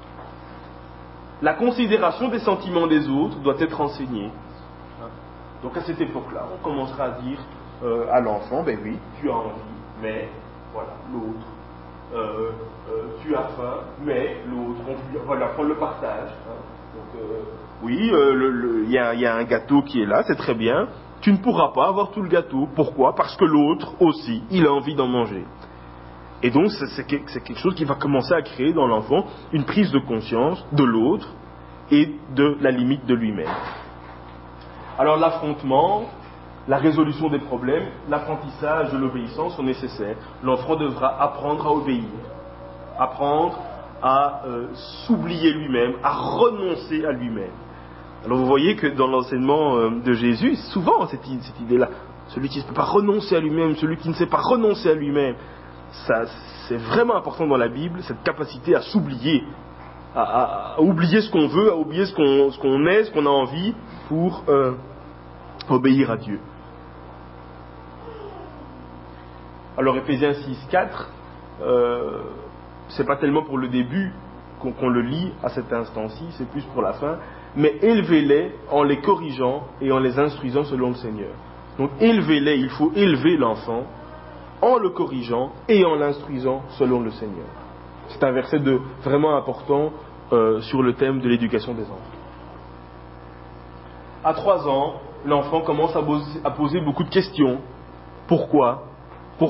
La considération des sentiments des autres doit être enseignée. Donc à cette époque-là, on commencera à dire Euh, à l'enfant, ben oui, tu as envie, mais voilà, l'autre. Euh, euh, tu as faim, mais l'autre. On va lui apprendre le partage. Hein. Donc, euh, oui, il euh, y, y a un gâteau qui est là, c'est très bien. tu ne pourras pas avoir tout le gâteau. Pourquoi ? Parce que l'autre aussi, il a envie d'en manger. Et donc c'est, c'est quelque chose qui va commencer à créer dans l'enfant une prise de conscience de l'autre et de la limite de lui-même. Alors l'affrontement, la résolution des problèmes, l'apprentissage de l'obéissance sont nécessaires. L'enfant devra apprendre à obéir, apprendre à euh, s'oublier lui-même, à renoncer à lui-même. Alors vous voyez que dans l'enseignement euh, de Jésus, souvent cette, cette idée-là, celui qui ne peut pas renoncer à lui-même, celui qui ne sait pas renoncer à lui-même, ça, c'est vraiment important dans la Bible, cette capacité à s'oublier, à, à, à oublier ce qu'on veut, à oublier ce qu'on, ce qu'on est, ce qu'on a envie pour euh, obéir à Dieu. Alors Éphésiens six quatre, euh, c'est pas tellement pour le début qu'on, qu'on le lit à cet instant-ci, c'est plus pour la fin, mais élevez-les en les corrigeant et en les instruisant selon le Seigneur. Donc élevez-les, il faut élever l'enfant en le corrigeant et en l'instruisant selon le Seigneur. C'est un verset de, vraiment important euh, sur le thème de l'éducation des enfants. À trois ans, l'enfant commence à poser, à poser beaucoup de questions. Pourquoi ? Pourquoi ?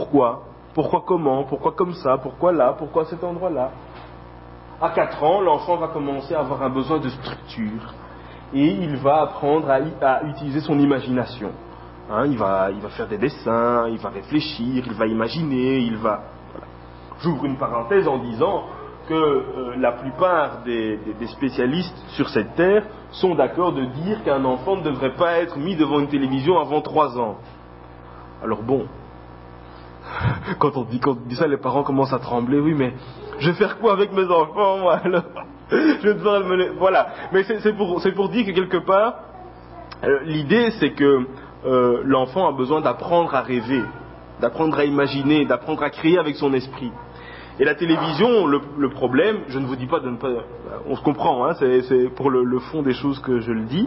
Pourquoi comment ? Pourquoi comme ça ? Pourquoi là ? Pourquoi à cet endroit-là ? À quatre ans, l'enfant va commencer à avoir un besoin de structure et il va apprendre à, à utiliser son imagination. Hein, il va, il va faire des dessins, il va réfléchir, il va imaginer, il va... Voilà. J'ouvre une parenthèse en disant que euh, la plupart des, des, des spécialistes sur cette terre sont d'accord de dire qu'un enfant ne devrait pas être mis devant une télévision avant trois ans. Alors bon, quand on dit, quand on dit ça, les parents commencent à trembler. Oui, mais je vais faire quoi avec mes enfants, moi alors je vais devoir me les... Voilà. Mais c'est, c'est, pour, c'est pour dire que quelque part, euh, l'idée c'est que euh, l'enfant a besoin d'apprendre à rêver, d'apprendre à imaginer, d'apprendre à créer avec son esprit. Et la télévision, le, le problème, je ne vous dis pas de ne pas... On se comprend, hein, c'est, c'est pour le, le fond des choses que je le dis.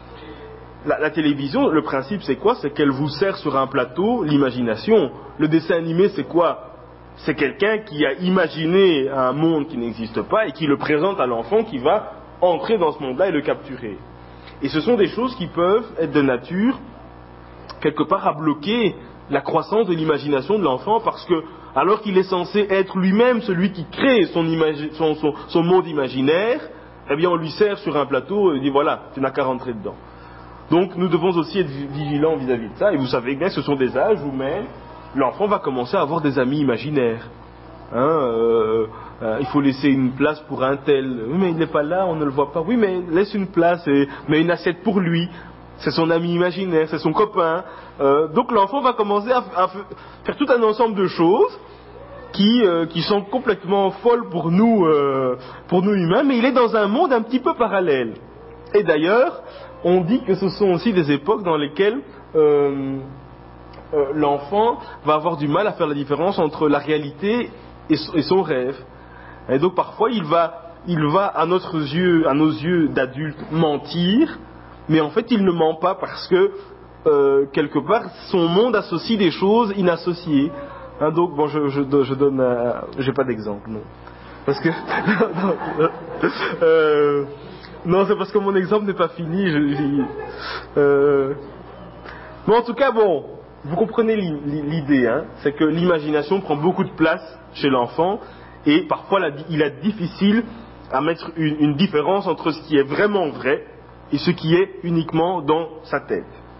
La, la télévision, le principe c'est quoi ? C'est qu'elle vous sert sur un plateau l'imagination. Le dessin animé c'est quoi ? C'est quelqu'un qui a imaginé un monde qui n'existe pas et qui le présente à l'enfant qui va entrer dans ce monde-là et le capturer. Et ce sont des choses qui peuvent être de nature, quelque part, à bloquer la croissance de l'imagination de l'enfant parce que, alors qu'il est censé être lui-même celui qui crée son, imagi- son, son, son monde imaginaire, eh bien on lui sert sur un plateau et dit voilà, tu n'as qu'à rentrer dedans. Donc nous devons aussi être vigilants vis-à-vis de ça, et vous savez bien que ce sont des âges où même l'enfant va commencer à avoir des amis imaginaires. Hein, euh, euh, il faut laisser une place pour un tel. Oui, mais il n'est pas là, on ne le voit pas. Oui, mais laisse une place et mets une assiette pour lui. C'est son ami imaginaire, c'est son copain. Euh, donc l'enfant va commencer à, à faire tout un ensemble de choses qui, euh, qui sont complètement folles pour nous, euh, pour nous humains, mais il est dans un monde un petit peu parallèle. Et d'ailleurs, on dit que ce sont aussi des époques dans lesquelles euh, euh, l'enfant va avoir du mal à faire la différence entre la réalité et, et son rêve. Et donc parfois il va, il va à, notre yeux, à nos yeux d'adultes mentir, mais en fait il ne ment pas parce que euh, quelque part son monde associe des choses inassociées. Hein, donc bon, je, je, je donne, euh, j'ai pas d'exemple, non, parce que non, non, euh, non, c'est parce que mon exemple n'est pas fini. Je, je, euh, mais en tout cas, bon, vous comprenez l'idée, hein, c'est que l'imagination prend beaucoup de place chez l'enfant et parfois la, il est difficile à mettre une, une différence entre ce qui est vraiment vrai et ce qui est uniquement dans sa tête.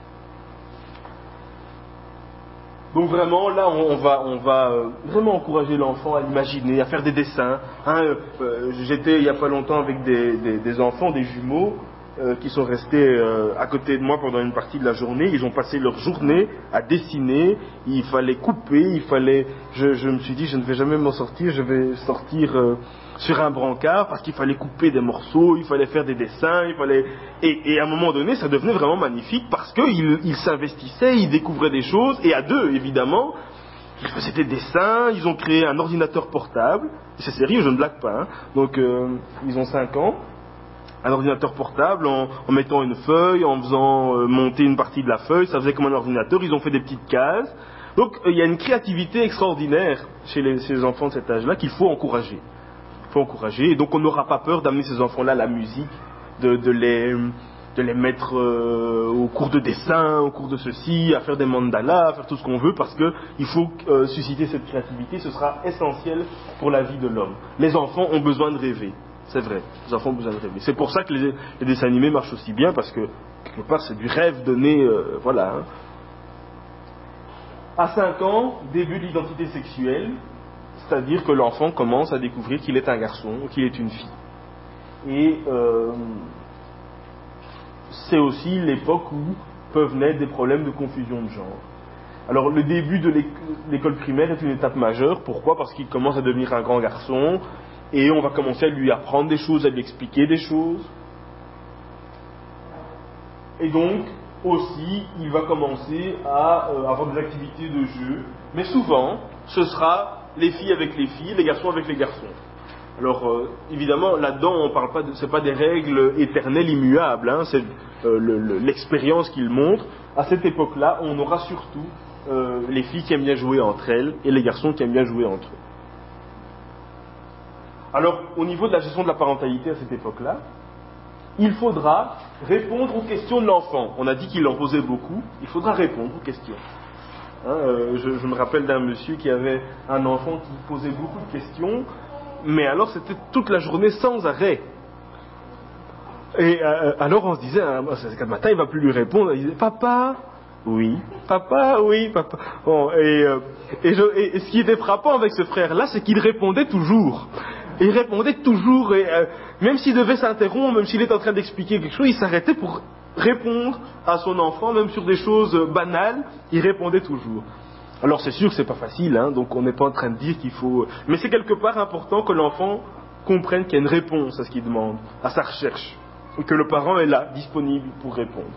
Donc vraiment, là, on va, on va euh, vraiment encourager l'enfant à imaginer, à faire des dessins. Hein, euh, j'étais il n'y a pas longtemps avec des, des, des enfants, des jumeaux, euh, qui sont restés euh, à côté de moi pendant une partie de la journée. Ils ont passé leur journée à dessiner. Il fallait couper, il fallait... Je, je me suis dit, je ne vais jamais m'en sortir, je vais sortir euh, sur un brancard parce qu'il fallait couper des morceaux, il fallait faire des dessins, il fallait... Et, et à un moment donné, ça devenait vraiment magnifique parce qu'ils ils s'investissaient, ils découvraient des choses, et à deux, évidemment, ils faisaient des dessins, ils ont créé un ordinateur portable, c'est sérieux, je ne blague pas, hein. Donc euh, ils ont cinq ans, un ordinateur portable en, en mettant une feuille, en faisant euh, monter une partie de la feuille, ça faisait comme un ordinateur, ils ont fait des petites cases. Donc euh, il y a une créativité extraordinaire chez les, chez les enfants de cet âge-là qu'il faut encourager. Il faut encourager, et donc on n'aura pas peur d'amener ces enfants-là à la musique, de, de, les, de les mettre euh, au cours de dessin, au cours de ceci, à faire des mandalas, à faire tout ce qu'on veut, parce qu'il faut euh, susciter cette créativité, ce sera essentiel pour la vie de l'homme. Les enfants ont besoin de rêver, c'est vrai, les enfants ont besoin de rêver. C'est pour ça que les, les dessins animés marchent aussi bien, parce que quelque part c'est du rêve donné, euh, voilà. Hein. À cinq ans, début de l'identité sexuelle, c'est-à-dire que l'enfant commence à découvrir qu'il est un garçon ou qu'il est une fille. Et euh, c'est aussi l'époque où peuvent naître des problèmes de confusion de genre. Alors le début de l'école primaire est une étape majeure. Pourquoi ? Parce qu'il commence à devenir un grand garçon et on va commencer à lui apprendre des choses, à lui expliquer des choses. Et donc aussi il va commencer à euh, avoir des activités de jeu. Mais souvent ce sera les filles avec les filles, les garçons avec les garçons. Alors euh, évidemment là-dedans on parle pas de, c'est pas des règles éternelles immuables, hein, c'est euh, le, le, l'expérience qu'il montre. À cette époque-là, on aura surtout euh, les filles qui aiment bien jouer entre elles et les garçons qui aiment bien jouer entre eux. Alors au niveau de la gestion de la parentalité à cette époque-là, il faudra répondre aux questions de l'enfant. On a dit qu'il en posait beaucoup, il faudra répondre aux questions. Hein, euh, je, je me rappelle d'un monsieur qui avait un enfant qui posait beaucoup de questions. Mais alors c'était toute la journée sans arrêt. Et euh, alors on se disait, hein, ce matin il va plus lui répondre, il disait papa, oui, papa, oui, papa. Bon, et, euh, et, je, et, et ce qui était frappant avec ce frère-là, c'est qu'il répondait toujours. Il répondait toujours, et euh, même s'il devait s'interrompre, même s'il était en train d'expliquer quelque chose, il s'arrêtait pour répondre à son enfant, même sur des choses banales, il répondait toujours. Alors c'est sûr que c'est pas facile, hein, donc on n'est pas en train de dire qu'il faut... Mais c'est quelque part important que l'enfant comprenne qu'il y a une réponse à ce qu'il demande, à sa recherche, et que le parent est là, disponible pour répondre.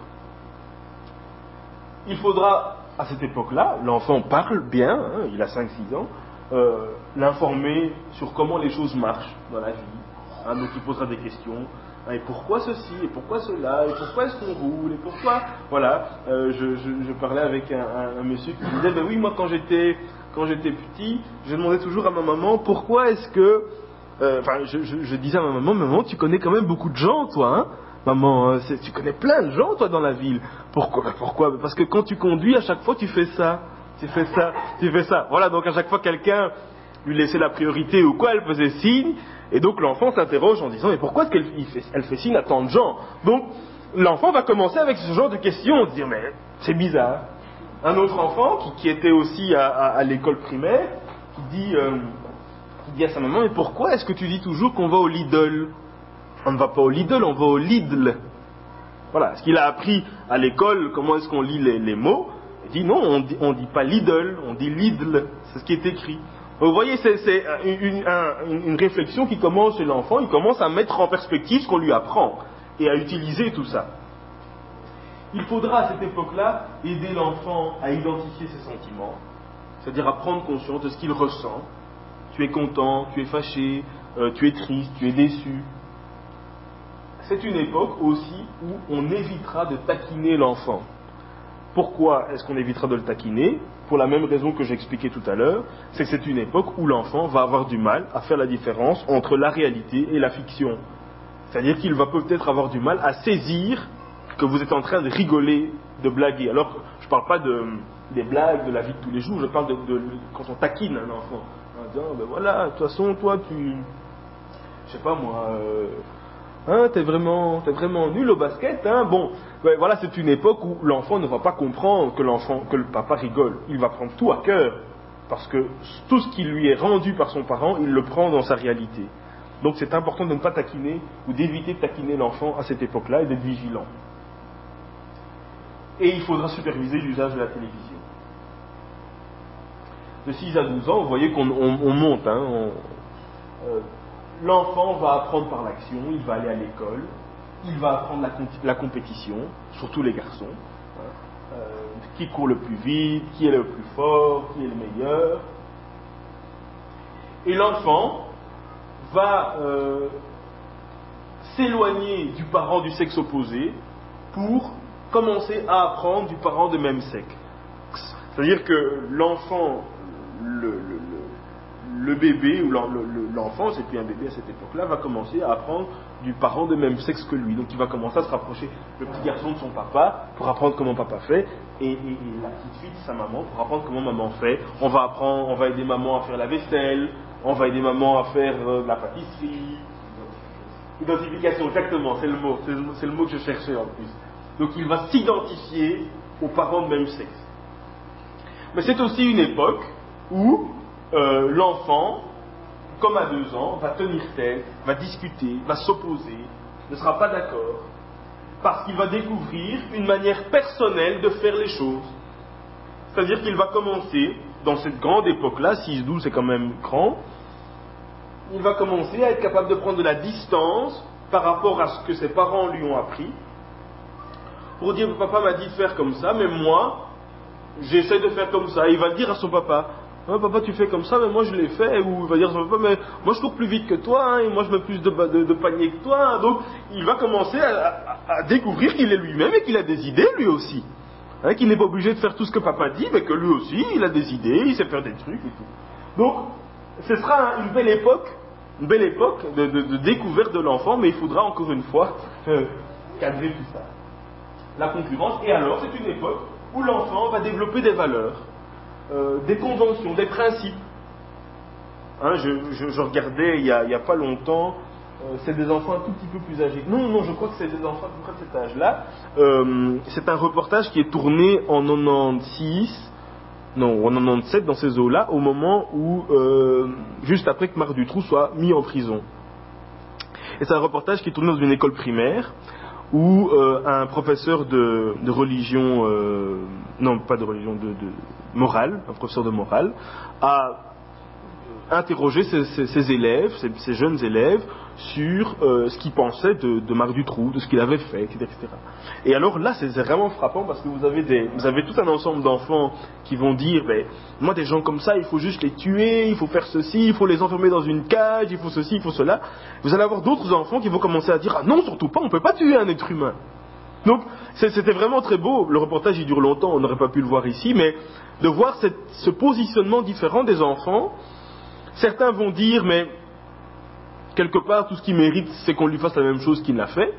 Il faudra, à cette époque-là, l'enfant parle bien, hein, il a cinq six ans, euh, l'informer sur comment les choses marchent dans la vie, hein, donc il posera des questions. Et pourquoi ceci, et pourquoi cela, et pourquoi est-ce qu'on roule, et pourquoi... Voilà, euh, je, je, je parlais avec un, un, un monsieur qui disait, ben oui, moi quand j'étais, quand j'étais petit, je demandais toujours à ma maman, pourquoi est-ce que... Enfin, euh, je, je, je disais à ma maman, maman, tu connais quand même beaucoup de gens, toi, hein maman, euh, tu connais plein de gens, toi, dans la ville. Pourquoi ben Pourquoi Parce que quand tu conduis, à chaque fois, tu fais ça, tu fais ça, tu fais ça. Voilà, donc à chaque fois, quelqu'un lui laissait la priorité ou quoi, elle faisait signe. Et donc l'enfant s'interroge en disant, mais pourquoi est-ce qu'elle fait, elle fait signe à tant de gens ? Donc l'enfant va commencer avec ce genre de questions, se dire, mais c'est bizarre. Un autre enfant qui, qui était aussi à, à, à l'école primaire, qui dit, euh, qui dit à sa maman, mais pourquoi est-ce que tu dis toujours qu'on va au Lidl ? On ne va pas au Lidl, on va au Lidl. Voilà, ce qu'il a appris à l'école, comment est-ce qu'on lit les, les mots, il dit, non, on dit, on dit pas Lidl, on dit Lidl, c'est ce qui est écrit. Vous voyez, c'est, c'est une, une, une réflexion qui commence chez l'enfant, il commence à mettre en perspective ce qu'on lui apprend et à utiliser tout ça. Il faudra à cette époque-là aider l'enfant à identifier ses sentiments, c'est-à-dire à prendre conscience de ce qu'il ressent. Tu es content, tu es fâché, euh, tu es triste, tu es déçu. C'est une époque aussi où on évitera de taquiner l'enfant. Pourquoi est-ce qu'on évitera de le taquiner ? Pour la même raison que j'expliquais tout à l'heure, c'est que c'est une époque où l'enfant va avoir du mal à faire la différence entre la réalité et la fiction. C'est-à-dire qu'il va peut-être avoir du mal à saisir que vous êtes en train de rigoler, de blaguer. Alors, je ne parle pas de, des blagues de la vie de tous les jours, je parle de, de quand on taquine un enfant. En disant, ben voilà, de toute façon, toi, tu... Je sais pas moi... Euh, Hein, t'es vraiment, t'es vraiment nul au basket, hein. Bon, ouais, voilà, c'est une époque où l'enfant ne va pas comprendre que l'enfant, que le papa rigole. Il va prendre tout à cœur, parce que tout ce qui lui est rendu par son parent, il le prend dans sa réalité. Donc c'est important de ne pas taquiner ou d'éviter de taquiner l'enfant à cette époque-là et d'être vigilant. Et il faudra superviser l'usage de la télévision. De six à douze ans, vous voyez qu'on on, on monte, hein. On, euh, L'enfant va apprendre par l'action, il va aller à l'école, il va apprendre la, la compétition, surtout les garçons, hein, euh, qui court le plus vite, qui est le plus fort, qui est le meilleur. Et l'enfant va euh, s'éloigner du parent du sexe opposé pour commencer à apprendre du parent de même sexe. C'est-à-dire que l'enfant, le, le, le le bébé ou l'enfant, c'est plus un bébé à cette époque-là, va commencer à apprendre du parent de même sexe que lui. Donc il va commencer à se rapprocher, le petit garçon de son papa, pour apprendre comment papa fait, et, et, et la petite fille de sa maman pour apprendre comment maman fait. On va apprendre, on va aider maman à faire la vaisselle, on va aider maman à faire euh, de la pâtisserie. Identification, exactement, c'est le mot, c'est le, c'est le mot que je cherchais en plus. Donc il va s'identifier aux parents de même sexe. Mais c'est aussi une époque où euh, l'enfant, comme à deux ans, va tenir tête, va discuter, va s'opposer, ne sera pas d'accord, parce qu'il va découvrir une manière personnelle de faire les choses. C'est-à-dire qu'il va commencer, dans cette grande époque-là, six douze c'est quand même grand, il va commencer à être capable de prendre de la distance par rapport à ce que ses parents lui ont appris, pour dire papa m'a dit de faire comme ça, mais moi, j'essaie de faire comme ça. Et il va le dire à son papa, oh, papa tu fais comme ça, mais moi je l'ai fait. Ou il va dire à son papa, mais moi je cours plus vite que toi, hein, et moi je mets plus de, de, de paniers que toi. Hein. Donc il va commencer à, à, à découvrir qu'il est lui-même et qu'il a des idées lui aussi. Hein, qu'il n'est pas obligé de faire tout ce que papa dit, mais que lui aussi il a des idées, il sait faire des trucs et tout. Donc ce sera une belle époque, une belle époque de, de, de découverte de l'enfant, mais il faudra encore une fois euh, cadrer tout ça. La concurrence, et alors c'est une époque où l'enfant va développer des valeurs, euh, des conventions, des principes. Hein, je, je, je regardais il n'y a, a pas longtemps, euh, c'est des enfants un tout petit peu plus âgés. Non, non, je crois que c'est des enfants à peu près de cet âge-là. Euh, c'est un reportage qui est tourné en quatre-vingt-seize, non, en quatre-vingt-dix-sept, dans ces eaux-là, au moment où, euh, juste après que Marc Dutroux soit mis en prison. Et c'est un reportage qui est tourné dans une école primaire, où euh, un professeur de, de religion, euh, non pas de religion, de, de morale, un professeur de morale, a interrogé ses, ses, ses élèves, ses, ses jeunes élèves, sur euh, ce qu'ils pensaient de, de Marc Dutroux, de ce qu'il avait fait, et cetera, et cetera. Et alors là, c'est vraiment frappant parce que vous avez, des, vous avez tout un ensemble d'enfants qui vont dire, ben, moi des gens comme ça, il faut juste les tuer, il faut faire ceci, il faut les enfermer dans une cage, il faut ceci, il faut cela. Vous allez avoir d'autres enfants qui vont commencer à dire, ah non, surtout pas, on ne peut pas tuer un être humain. Donc c'était vraiment très beau, le reportage il dure longtemps, on n'aurait pas pu le voir ici, mais de voir cette, ce positionnement différent des enfants. Certains vont dire, mais quelque part, tout ce qu'il mérite, c'est qu'on lui fasse la même chose qu'il l'a fait.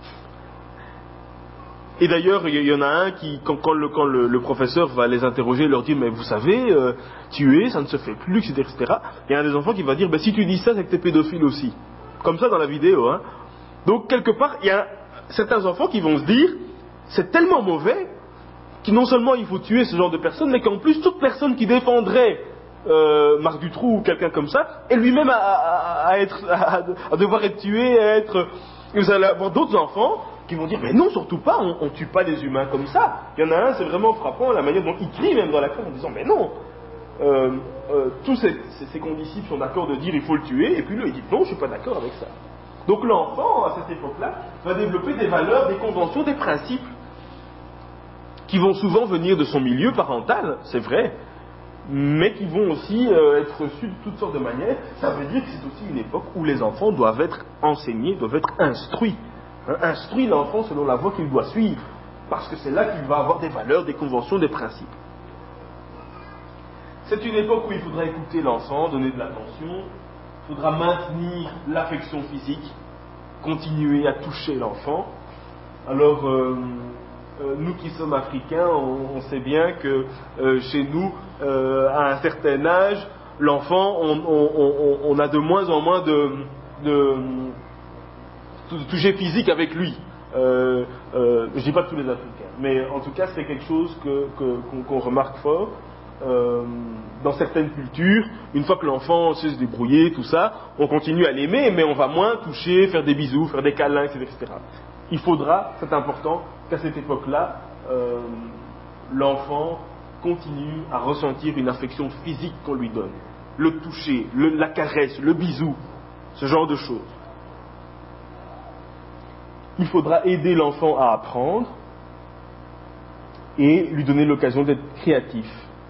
Et d'ailleurs, il y en a un qui, quand, quand, le, quand le, le professeur va les interroger, leur dit, mais vous savez, euh, tuer, ça ne se fait plus, et cetera, et cetera. Il y a un des enfants qui va dire, ben, si tu dis ça, c'est que t'es pédophile aussi. Comme ça dans la vidéo. Hein. Donc, quelque part, il y a certains enfants qui vont se dire, c'est tellement mauvais, que non seulement il faut tuer ce genre de personnes, mais qu'en plus, toute personne qui défendrait Euh, Marc Dutroux ou quelqu'un comme ça, et lui-même à, à, à, être, à, à devoir être tué, à être... Et vous allez avoir d'autres enfants qui vont dire, mais non, surtout pas, on ne tue pas des humains comme ça. Il y en a un, c'est vraiment frappant, la manière dont il crie même dans la classe en disant, mais non, euh, euh, tous ces, ces, ces condisciples sont d'accord de dire, il faut le tuer, et puis lui, il dit, non, je ne suis pas d'accord avec ça. Donc l'enfant, à cette époque-là, va développer des valeurs, des conventions, des principes, qui vont souvent venir de son milieu parental, c'est vrai, mais qui vont aussi euh, être reçus de toutes sortes de manières. Ça veut dire que c'est aussi une époque où les enfants doivent être enseignés, doivent être instruits. Hein, instruit l'enfant selon la voie qu'il doit suivre, parce que c'est là qu'il va avoir des valeurs, des conventions, des principes. C'est une époque où il faudra écouter l'enfant, donner de l'attention, il faudra maintenir l'affection physique, continuer à toucher l'enfant. Alors, euh, Euh, nous qui sommes africains, on, on sait bien que euh, chez nous, euh, à un certain âge, l'enfant, on, on, on, on a de moins en moins de, de, de toucher physique avec lui. Euh, euh, je ne dis pas tous les Africains, mais en tout cas, c'est quelque chose que, que, qu'on, qu'on remarque fort. Euh, dans certaines cultures, une fois que l'enfant sait se débrouiller, tout ça, on continue à l'aimer, mais on va moins toucher, faire des bisous, faire des câlins, et cetera, et cetera. Il faudra, c'est important, qu'à cette époque-là, euh, l'enfant continue à ressentir une affection physique qu'on lui donne. Le toucher, le, la caresse, le bisou, ce genre de choses. Il faudra aider l'enfant à apprendre et lui donner l'occasion d'être créatif.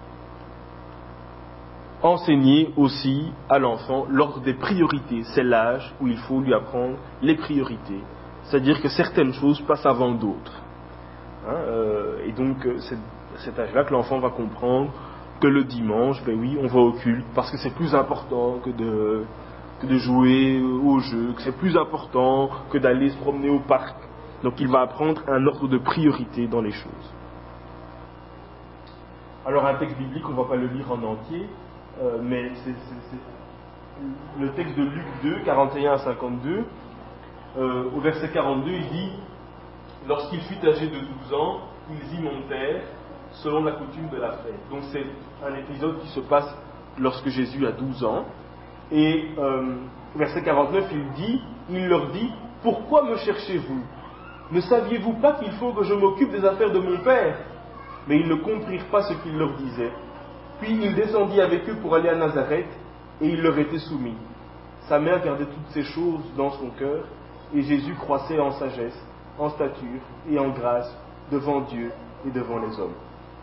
Enseigner aussi à l'enfant l'ordre des priorités. C'est l'âge où il faut lui apprendre les priorités. C'est-à-dire que certaines choses passent avant d'autres. Hein, euh, et donc, c'est à cet âge-là que l'enfant va comprendre que le dimanche, ben oui, on va au culte parce que c'est plus important que de, que de jouer au jeu, que c'est plus important que d'aller se promener au parc. Donc il va apprendre un ordre de priorité dans les choses. Alors un texte biblique, on ne va pas le lire en entier, euh, mais c'est, c'est, c'est le texte de Luc deux, quarante et un à cinquante-deux. Euh, au verset quarante-deux, il dit « Lorsqu'il fut âgé de douze ans, ils y montèrent, selon la coutume de la fête. » Donc c'est un épisode qui se passe lorsque Jésus a douze ans. Et euh, verset quarante-neuf, il dit, il leur dit « Pourquoi me cherchez-vous ? Ne saviez-vous pas qu'il faut que je m'occupe des affaires de mon Père ?» Mais ils ne comprirent pas ce qu'il leur disait. Puis il descendit avec eux pour aller à Nazareth, et il leur était soumis. Sa mère gardait toutes ces choses dans son cœur, et Jésus croissait en sagesse, en stature et en grâce devant Dieu et devant les hommes.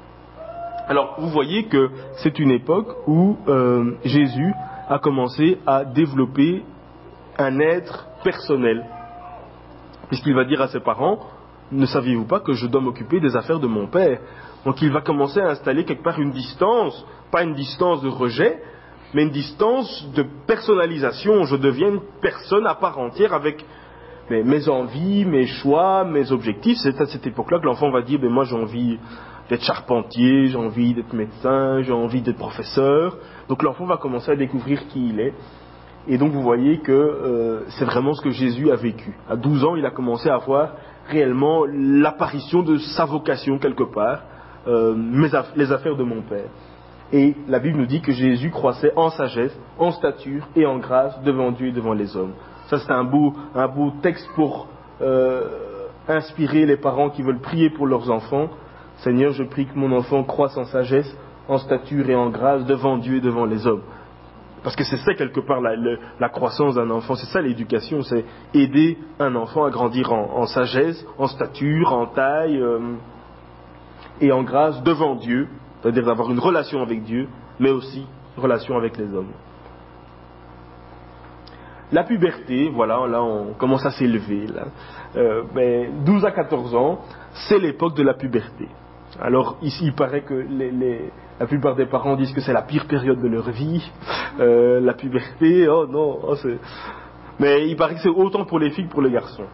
Alors, vous voyez que c'est une époque où euh, Jésus a commencé à développer un être personnel. Puisqu'il va dire à ses parents, ne saviez-vous pas que je dois m'occuper des affaires de mon Père ? Donc il va commencer à installer quelque part une distance, pas une distance de rejet, mais une distance de personnalisation. Je deviens une personne à part entière avec mes, mes envies, mes choix, mes objectifs. C'est à cette époque-là que l'enfant va dire, ben moi j'ai envie d'être charpentier, j'ai envie d'être médecin, j'ai envie d'être professeur. Donc l'enfant va commencer à découvrir qui il est. Et donc vous voyez que euh, c'est vraiment ce que Jésus a vécu. À douze ans, il a commencé à voir réellement l'apparition de sa vocation quelque part, euh, mes aff- les affaires de mon Père. Et la Bible nous dit que Jésus croissait en sagesse, en stature et en grâce devant Dieu et devant les hommes. Ça c'est un beau, un beau texte pour euh, inspirer les parents qui veulent prier pour leurs enfants. Seigneur, je prie que mon enfant croisse en sagesse, en stature et en grâce devant Dieu et devant les hommes. Parce que c'est ça quelque part la, la, la croissance d'un enfant, c'est ça l'éducation, c'est aider un enfant à grandir en, en sagesse, en stature, en taille euh, et en grâce devant Dieu, c'est-à-dire d'avoir une relation avec Dieu, mais aussi une relation avec les hommes. La puberté, voilà, là on commence à s'élever. Là. Euh, mais douze à quatorze ans, c'est l'époque de la puberté. Alors ici, il paraît que les, les, la plupart des parents disent que c'est la pire période de leur vie, euh, la puberté, oh non, oh c'est... mais il paraît que c'est autant pour les filles que pour les garçons.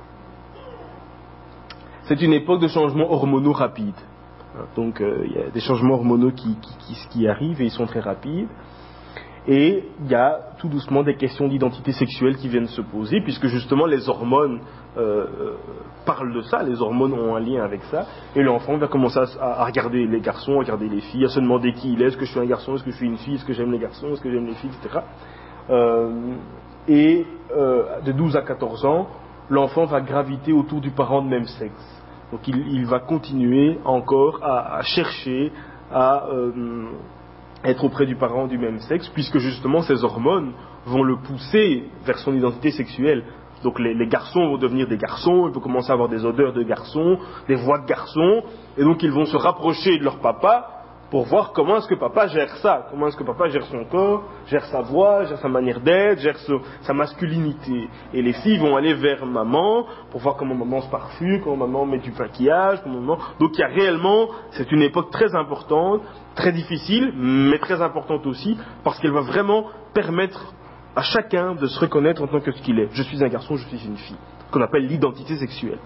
C'est une époque de changements hormonaux rapides. Donc euh, il y a des changements hormonaux qui, qui, qui, qui arrivent et ils sont très rapides. Et il y a tout doucement des questions d'identité sexuelle qui viennent se poser, puisque justement les hormones euh, parlent de ça, les hormones ont un lien avec ça, et l'enfant va commencer à, à regarder les garçons, à regarder les filles, à se demander qui il est, est-ce que je suis un garçon, est-ce que je suis une fille, est-ce que j'aime les garçons, est-ce que j'aime les filles, et cetera. Euh, et euh, de douze à quatorze ans, l'enfant va graviter autour du parent de même sexe. Donc il, il va continuer encore à, à chercher à... Euh, être auprès du parent du même sexe, puisque justement ces hormones vont le pousser vers son identité sexuelle. Donc les, les garçons vont devenir des garçons, ils vont commencer à avoir des odeurs de garçons, des voix de garçons, et donc ils vont se rapprocher de leur papa pour voir comment est-ce que papa gère ça, comment est-ce que papa gère son corps, gère sa voix, gère sa manière d'être, gère ce, sa masculinité. Et les filles vont aller vers maman pour voir comment maman se parfume, comment maman met du maquillage, comment maman... Donc il y a réellement, c'est une époque très importante, très difficile, mais très importante aussi, parce qu'elle va vraiment permettre à chacun de se reconnaître en tant que ce qu'il est. Je suis un garçon, je suis une fille, qu'on appelle l'identité sexuelle.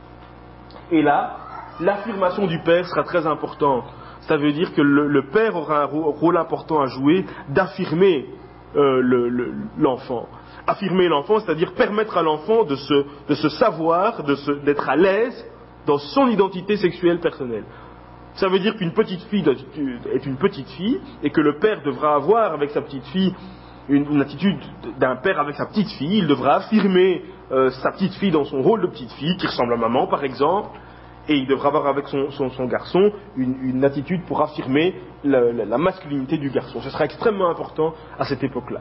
Et là, l'affirmation du père sera très importante. Ça veut dire que le, le père aura un rôle important à jouer d'affirmer euh, le, le, l'enfant. Affirmer l'enfant, c'est-à-dire permettre à l'enfant de se, de se savoir, de se, d'être à l'aise dans son identité sexuelle personnelle. Ça veut dire qu'une petite fille est une petite fille et que le père devra avoir avec sa petite fille une, une attitude d'un père avec sa petite fille. Il devra affirmer euh, sa petite fille dans son rôle de petite fille qui ressemble à maman par exemple. Et il devra avoir avec son, son, son garçon une, une attitude pour affirmer la, la, la masculinité du garçon. Ce sera extrêmement important à cette époque-là.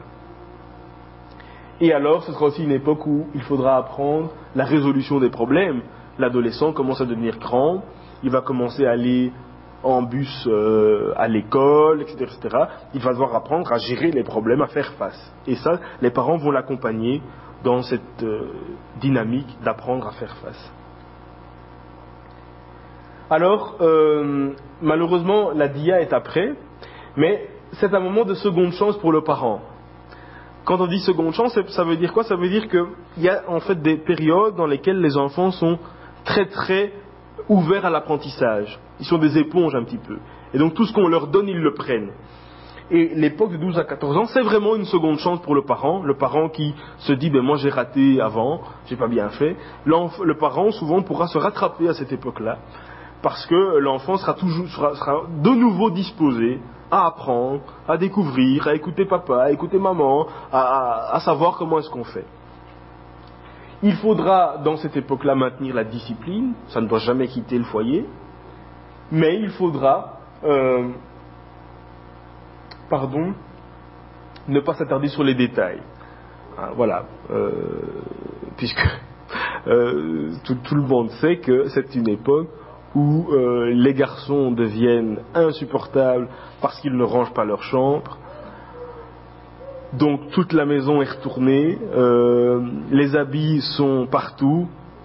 Et alors, ce sera aussi une époque où il faudra apprendre la résolution des problèmes. L'adolescent commence à devenir grand, il va commencer à aller en bus euh, à l'école, et cetera, et cetera. Il va devoir apprendre à gérer les problèmes, à faire face. Et ça, les parents vont l'accompagner dans cette euh, dynamique d'apprendre à faire face. Alors, euh, malheureusement, la dia est après, Mais c'est un moment de seconde chance pour le parent. Quand on dit seconde chance, ça veut dire quoi? Ça veut dire qu'il y a en fait des périodes dans lesquelles les enfants sont très très ouverts à l'apprentissage. Ils sont des éponges un petit peu. Et donc tout ce qu'on leur donne, ils le prennent. Et l'époque de douze à quatorze ans, c'est vraiment une seconde chance pour le parent. Le parent qui se dit, ben moi j'ai raté avant, j'ai pas bien fait. L'enf- le parent souvent pourra se rattraper à cette époque-là, parce que l'enfant sera toujours sera, sera de nouveau disposé à apprendre, à découvrir, à écouter papa, à écouter maman, à, à, à savoir comment est-ce qu'on fait. Il faudra dans cette époque-là maintenir la discipline, ça ne doit jamais quitter le foyer, mais il faudra euh, pardon, ne pas s'attarder sur les détails. Ah, voilà, euh, puisque euh, tout, tout le monde sait que c'est une époque où euh, les garçons deviennent insupportables parce qu'ils ne rangent pas leur chambre. Donc toute la maison est retournée, euh, les habits sont partout,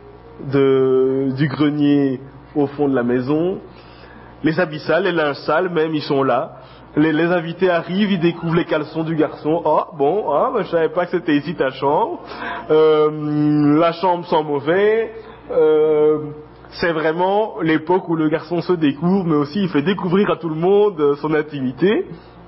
de, du grenier au fond de la maison, les habits sales, les linges sales même, ils sont là. Les, les invités arrivent, ils découvrent les caleçons du garçon. Oh, bon, ah, ben, je savais pas que c'était ici ta chambre. Euh, la chambre sent mauvais. Euh, c'est vraiment l'époque où le garçon se découvre, mais aussi il fait découvrir à tout le monde son intimité.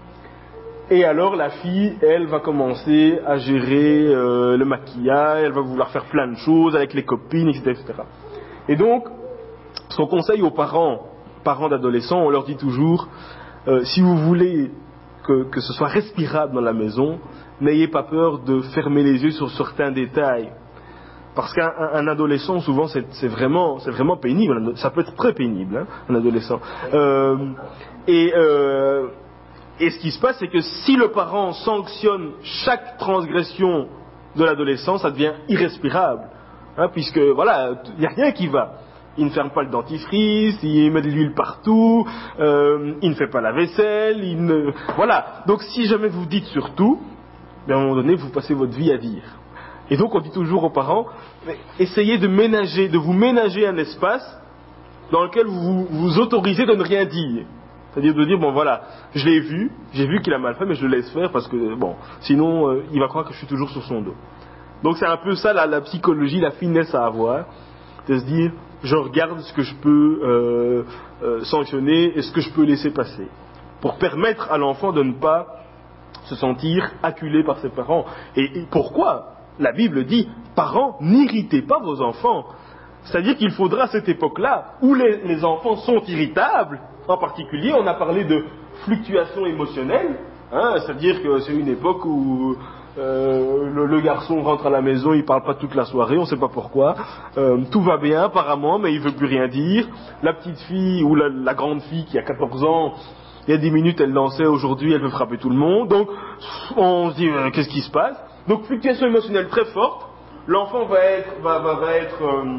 Et alors la fille, elle va commencer à gérer euh, le maquillage, elle va vouloir faire plein de choses avec les copines, et cetera, et cetera. Et donc, ce qu'on conseille aux parents, parents d'adolescents, on leur dit toujours, euh, si vous voulez que, que ce soit respirable dans la maison, n'ayez pas peur de fermer les yeux sur certains détails. Parce qu'un un adolescent, souvent, c'est, c'est, vraiment, c'est vraiment pénible. Ça peut être très pénible, hein, un adolescent. Euh, et, euh, et ce qui se passe, c'est que si le parent sanctionne chaque transgression de l'adolescent, ça devient irrespirable. Hein, puisque, voilà, il n'y a rien qui va. Il ne ferme pas le dentifrice, il met de l'huile partout, euh, il ne fait pas la vaisselle, il ne... Voilà. Donc si jamais vous dites surtout, à un moment donné, vous passez votre vie à dire. Et donc on dit toujours aux parents, essayez de ménager, de vous ménager un espace dans lequel vous vous autorisez de ne rien dire. C'est-à-dire de dire, bon voilà, je l'ai vu, j'ai vu qu'il a mal fait, mais je le laisse faire parce que, bon, sinon euh, il va croire que je suis toujours sur son dos. Donc c'est un peu ça la, la psychologie, la finesse à avoir, de se dire, je regarde ce que je peux euh, euh, sanctionner et ce que je peux laisser passer, pour permettre à l'enfant de ne pas se sentir acculé par ses parents. Et, et pourquoi la Bible dit, parents, n'irritez pas vos enfants. C'est-à-dire qu'il faudra à cette époque-là, où les, les enfants sont irritables, en particulier, on a parlé de fluctuations émotionnelles, hein, c'est-à-dire que c'est une époque où euh, le, le garçon rentre à la maison, il ne parle pas toute la soirée, on ne sait pas pourquoi, euh, tout va bien apparemment, mais il ne veut plus rien dire. La petite fille, ou la, la grande fille qui a quatorze ans, il y a dix minutes elle dansait, aujourd'hui elle veut frapper tout le monde, donc on se dit, euh, qu'est-ce qui se passe? Donc fluctuation émotionnelle très forte, l'enfant va être, va, va, va être euh,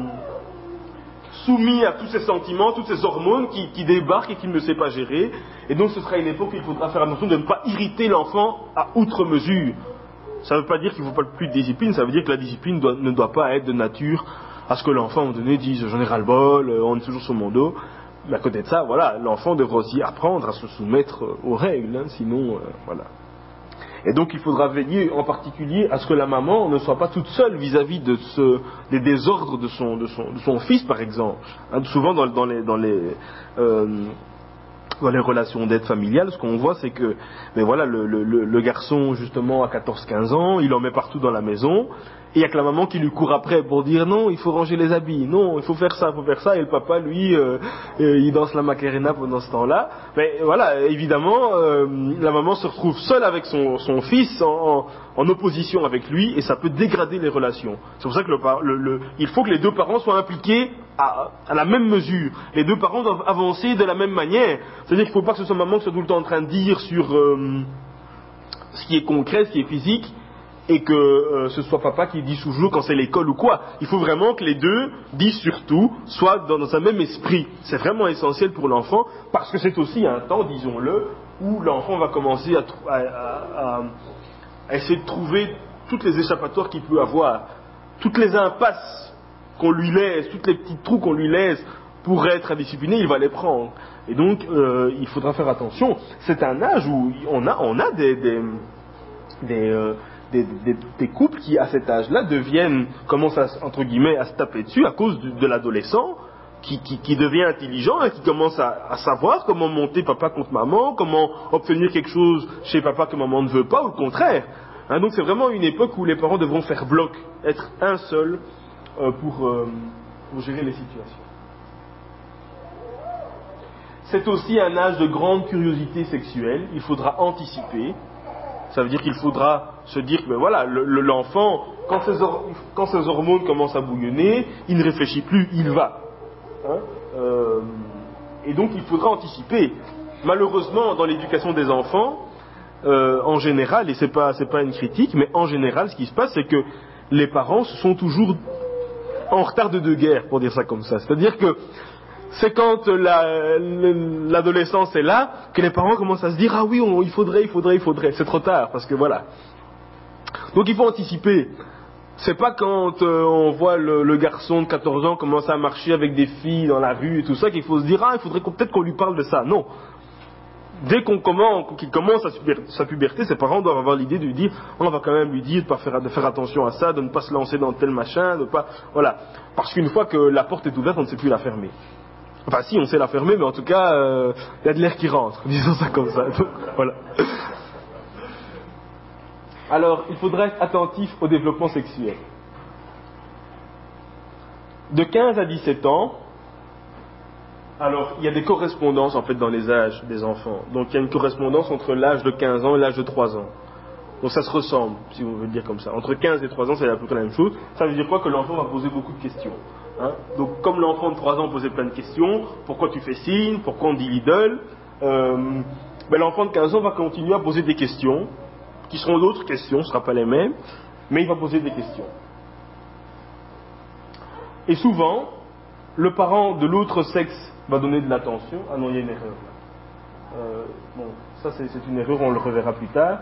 soumis à tous ces sentiments, toutes ces hormones qui, qui débarquent et qu'il ne sait pas gérer. Et donc ce sera une époque où il faudra faire attention de ne pas irriter l'enfant à outre mesure. Ça ne veut pas dire qu'il ne faut pas plus de discipline, ça veut dire que la discipline doit, ne doit pas être de nature à ce que l'enfant à un moment donné dise j'en ai ras le bol, on est toujours sur mon dos. Mais à côté de ça, voilà, l'enfant devra aussi apprendre à se soumettre aux règles, hein, sinon, euh, voilà. Et donc il faudra veiller en particulier à ce que la maman ne soit pas toute seule vis-à-vis de ce, des désordres de son, de son, de son fils, par exemple. Hein, souvent dans, dans les, dans les, euh, dans les relations d'aide familiale, ce qu'on voit, c'est que, mais voilà, le, le, le garçon justement à quatorze quinze ans, il en met partout dans la maison. Et il n'y a que la maman qui lui court après pour dire non, il faut ranger les habits, non, il faut faire ça, il faut faire ça, et le papa, lui, euh, euh, il danse la Macarena pendant ce temps-là. Mais voilà, évidemment, euh, la maman se retrouve seule avec son, son fils en, en, en opposition avec lui, et ça peut dégrader les relations. C'est pour ça que le, le, le, il faut que les deux parents soient impliqués à, à la même mesure. Les deux parents doivent avancer de la même manière. C'est-à-dire qu'il ne faut pas que ce soit maman qui soit tout le temps en train de dire sur euh, ce qui est concret, ce qui est physique, et que euh, ce soit papa qui dit toujours quand c'est l'école ou quoi. Il faut vraiment que les deux disent surtout, soient dans, dans un même esprit. C'est vraiment essentiel pour l'enfant, parce que c'est aussi un temps, disons-le, où l'enfant va commencer à, à, à, à essayer de trouver toutes les échappatoires qu'il peut avoir, toutes les impasses qu'on lui laisse, tous les petits trous qu'on lui laisse pour être indiscipliné, il va les prendre. Et donc, euh, il faudra faire attention. C'est un âge où on a, on a des, des, des, euh, des, des, des couples qui, à cet âge-là, deviennent, commencent à, entre guillemets, à se taper dessus à cause de, de l'adolescent qui, qui, qui devient intelligent et qui commence à, à savoir comment monter papa contre maman, comment obtenir quelque chose chez papa que maman ne veut pas, ou le contraire. Hein, donc c'est vraiment une époque où les parents devront faire bloc, être un seul euh, pour, euh, pour gérer les situations. C'est aussi un âge de grande curiosité sexuelle, il faudra anticiper. Ça veut dire qu'il faudra se dire que ben voilà, le, le, l'enfant, quand ses, or, quand ses hormones commencent à bouillonner, il ne réfléchit plus, il va. Hein euh, et donc il faudra anticiper. Malheureusement, dans l'éducation des enfants, euh, en général, et c'est pas, c'est pas une critique, mais en général, ce qui se passe, c'est que les parents sont toujours en retard de deux guerres, pour dire ça comme ça. C'est-à-dire que c'est quand la, l'adolescence est là que les parents commencent à se dire ah oui, on, il faudrait, il faudrait, il faudrait. C'est trop tard, parce que voilà. Donc il faut anticiper. C'est pas quand euh, on voit le, le garçon de quatorze ans commencer à marcher avec des filles dans la rue et tout ça qu'il faut se dire ah il faudrait qu'on, peut-être qu'on lui parle de ça. Non. Dès qu'on commence, qu'il commence sa, sa puberté, ses parents doivent avoir l'idée de lui dire on va quand même lui dire de, pas faire, de faire attention à ça, de ne pas se lancer dans tel machin, de pas voilà. Parce qu'une fois que la porte est ouverte, on ne sait plus la fermer. Enfin si, on sait la fermer, mais en tout cas, il euh, y a de l'air qui rentre, disons ça comme ça. Donc, voilà. Alors, il faudra être attentif au développement sexuel. De quinze à dix-sept ans, alors il y a des correspondances en fait dans les âges des enfants. Donc il y a une correspondance entre l'âge de quinze ans et l'âge de trois ans. Donc ça se ressemble, si vous voulez dire comme ça. Entre quinze et trois ans, c'est à peu près la même chose. Ça veut dire quoi? Que l'enfant va poser beaucoup de questions. Hein? Donc comme l'enfant de trois ans posait plein de questions, pourquoi tu fais signe, pourquoi on dit l'idole, euh, ben l'enfant de quinze ans va continuer à poser des questions, qui seront d'autres questions, ce ne sera pas les mêmes, mais il va poser des questions. Et souvent, le parent de l'autre sexe va donner de l'attention. Ah non, il y a une erreur là. Euh, bon, ça c'est, c'est une erreur, on le reverra plus tard.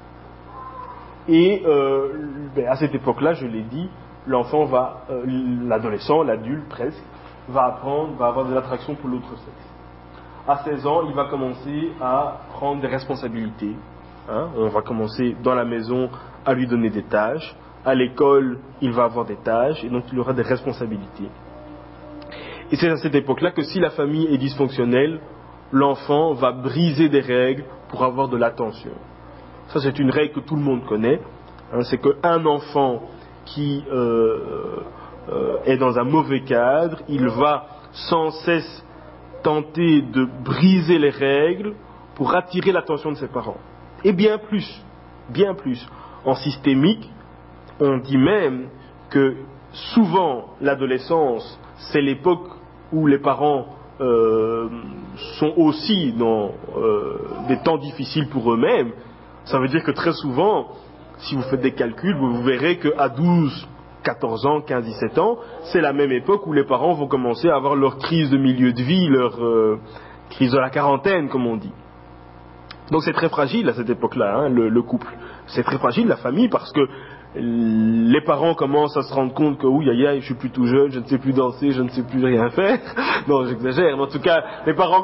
Et euh, ben, à cette époque-là, je l'ai dit, l'enfant va, euh, l'adolescent, l'adulte presque, va apprendre, va avoir de l'attraction pour l'autre sexe. À seize ans, il va commencer à prendre des responsabilités. Hein, on va commencer dans la maison à lui donner des tâches. À l'école, il va avoir des tâches et donc il aura des responsabilités. Et c'est à cette époque-là que si la famille est dysfonctionnelle, l'enfant va briser des règles pour avoir de l'attention. Ça, c'est une règle que tout le monde connaît. Hein, c'est qu'un enfant qui euh, euh, est dans un mauvais cadre, il va sans cesse tenter de briser les règles pour attirer l'attention de ses parents. Et bien plus, bien plus. En systémique, on dit même que souvent l'adolescence, c'est l'époque où les parents euh, sont aussi dans euh, des temps difficiles pour eux-mêmes. Ça veut dire que très souvent, si vous faites des calculs, vous, vous verrez qu'à douze, quatorze ans, quinze, dix-sept ans, c'est la même époque où les parents vont commencer à avoir leur crise de milieu de vie, leur euh, crise de la quarantaine, comme on dit. Donc c'est très fragile à cette époque-là, hein, le, le couple. C'est très fragile, la famille, parce que les parents commencent à se rendre compte que oui, aïe, aïe, je suis plus tout jeune, je ne sais plus danser, je ne sais plus rien faire. Non, j'exagère, mais en tout cas, les parents...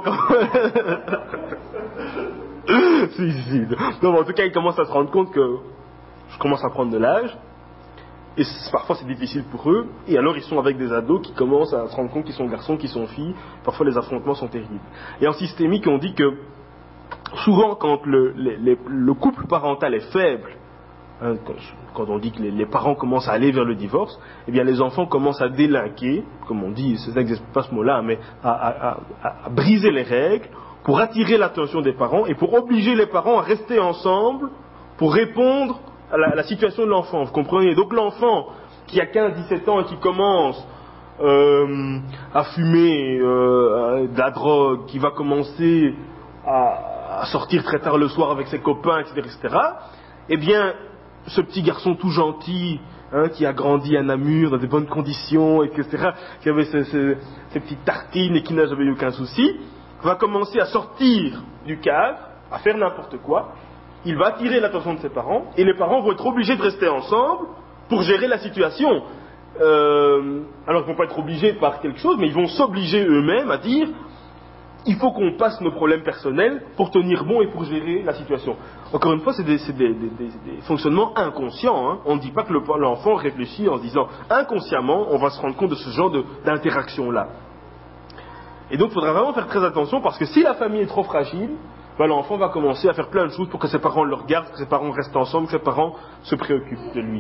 si, si. Non, mais en tout cas, ils commencent à se rendre compte que je commence à prendre de l'âge, et parfois c'est difficile pour eux, et alors ils sont avec des ados qui commencent à se rendre compte qu'ils sont garçons, qu'ils sont filles, parfois les affrontements sont terribles. Et en systémique, on dit que souvent quand le, les, les, le couple parental est faible, hein, quand, quand on dit que les, les parents commencent à aller vers le divorce, eh bien les enfants commencent à délinquer, comme on dit, ça n'existe pas ce mot-là, mais à, à, à, à briser les règles pour attirer l'attention des parents et pour obliger les parents à rester ensemble pour répondre à la, à la situation de l'enfant. Vous comprenez? Donc l'enfant qui a quinze dix-sept ans et qui commence euh, à fumer euh, de la drogue, qui va commencer à, à sortir très tard le soir avec ses copains, et cetera, et cetera, eh bien, ce petit garçon tout gentil, hein, qui a grandi à Namur dans des bonnes conditions, et cetera, qui avait ses, ses, ses petites tartines et qui n'a jamais eu aucun souci, va commencer à sortir du cadre, à faire n'importe quoi. Il va attirer l'attention de ses parents, et les parents vont être obligés de rester ensemble pour gérer la situation. euh, alors ils ne vont pas être obligés par quelque chose, mais ils vont s'obliger eux-mêmes à dire il faut qu'on passe nos problèmes personnels pour tenir bon et pour gérer la situation. Encore une fois, c'est des, c'est des, des, des, des fonctionnements inconscients. Hein. On ne dit pas que le, l'enfant réfléchit en se disant inconsciemment, on va se rendre compte de ce genre de, d'interaction-là. Et donc, il faudra vraiment faire très attention parce que si la famille est trop fragile, ben, l'enfant va commencer à faire plein de choses pour que ses parents le regardent, que ses parents restent ensemble, que ses parents se préoccupent de lui.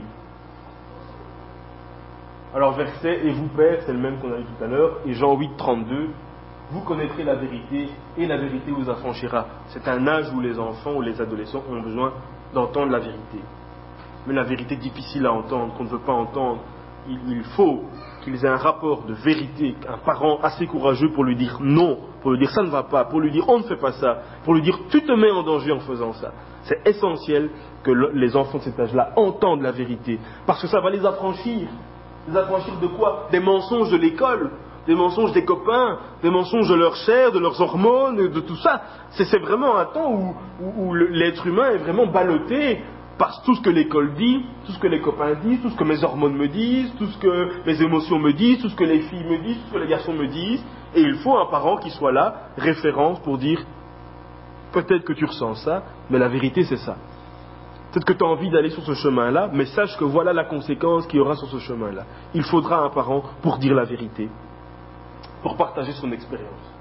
Alors, verset « Et vous, pères », c'est le même qu'on a vu tout à l'heure, et Jean huit, trente-deux, « Vous connaîtrez la vérité, et la vérité vous affranchira. » C'est un âge où les enfants ou les adolescents ont besoin d'entendre la vérité. Mais la vérité difficile à entendre, qu'on ne veut pas entendre, il, il faut qu'ils aient un rapport de vérité, un parent assez courageux pour lui dire non, pour lui dire ça ne va pas, pour lui dire on ne fait pas ça, pour lui dire tu te mets en danger en faisant ça. C'est essentiel que le, les enfants de cet âge-là entendent la vérité, parce que ça va les affranchir. Les affranchir de quoi? Des mensonges de l'école, des mensonges des copains, des mensonges de leur chair, de leurs hormones, de tout ça. C'est, c'est vraiment un temps où, où, où l'être humain est vraiment ballotté par tout ce que l'école dit, tout ce que les copains disent, tout ce que mes hormones me disent, tout ce que mes émotions me disent, tout ce que les filles me disent, tout ce que les garçons me disent. Et il faut un parent qui soit là, référence, pour dire peut-être que tu ressens ça, mais la vérité c'est ça. Peut-être que tu as envie d'aller sur ce chemin-là, mais sache que voilà la conséquence qu'il y aura sur ce chemin-là. Il faudra un parent pour dire la vérité, pour partager son expérience.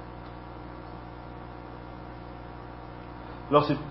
Alors c'est,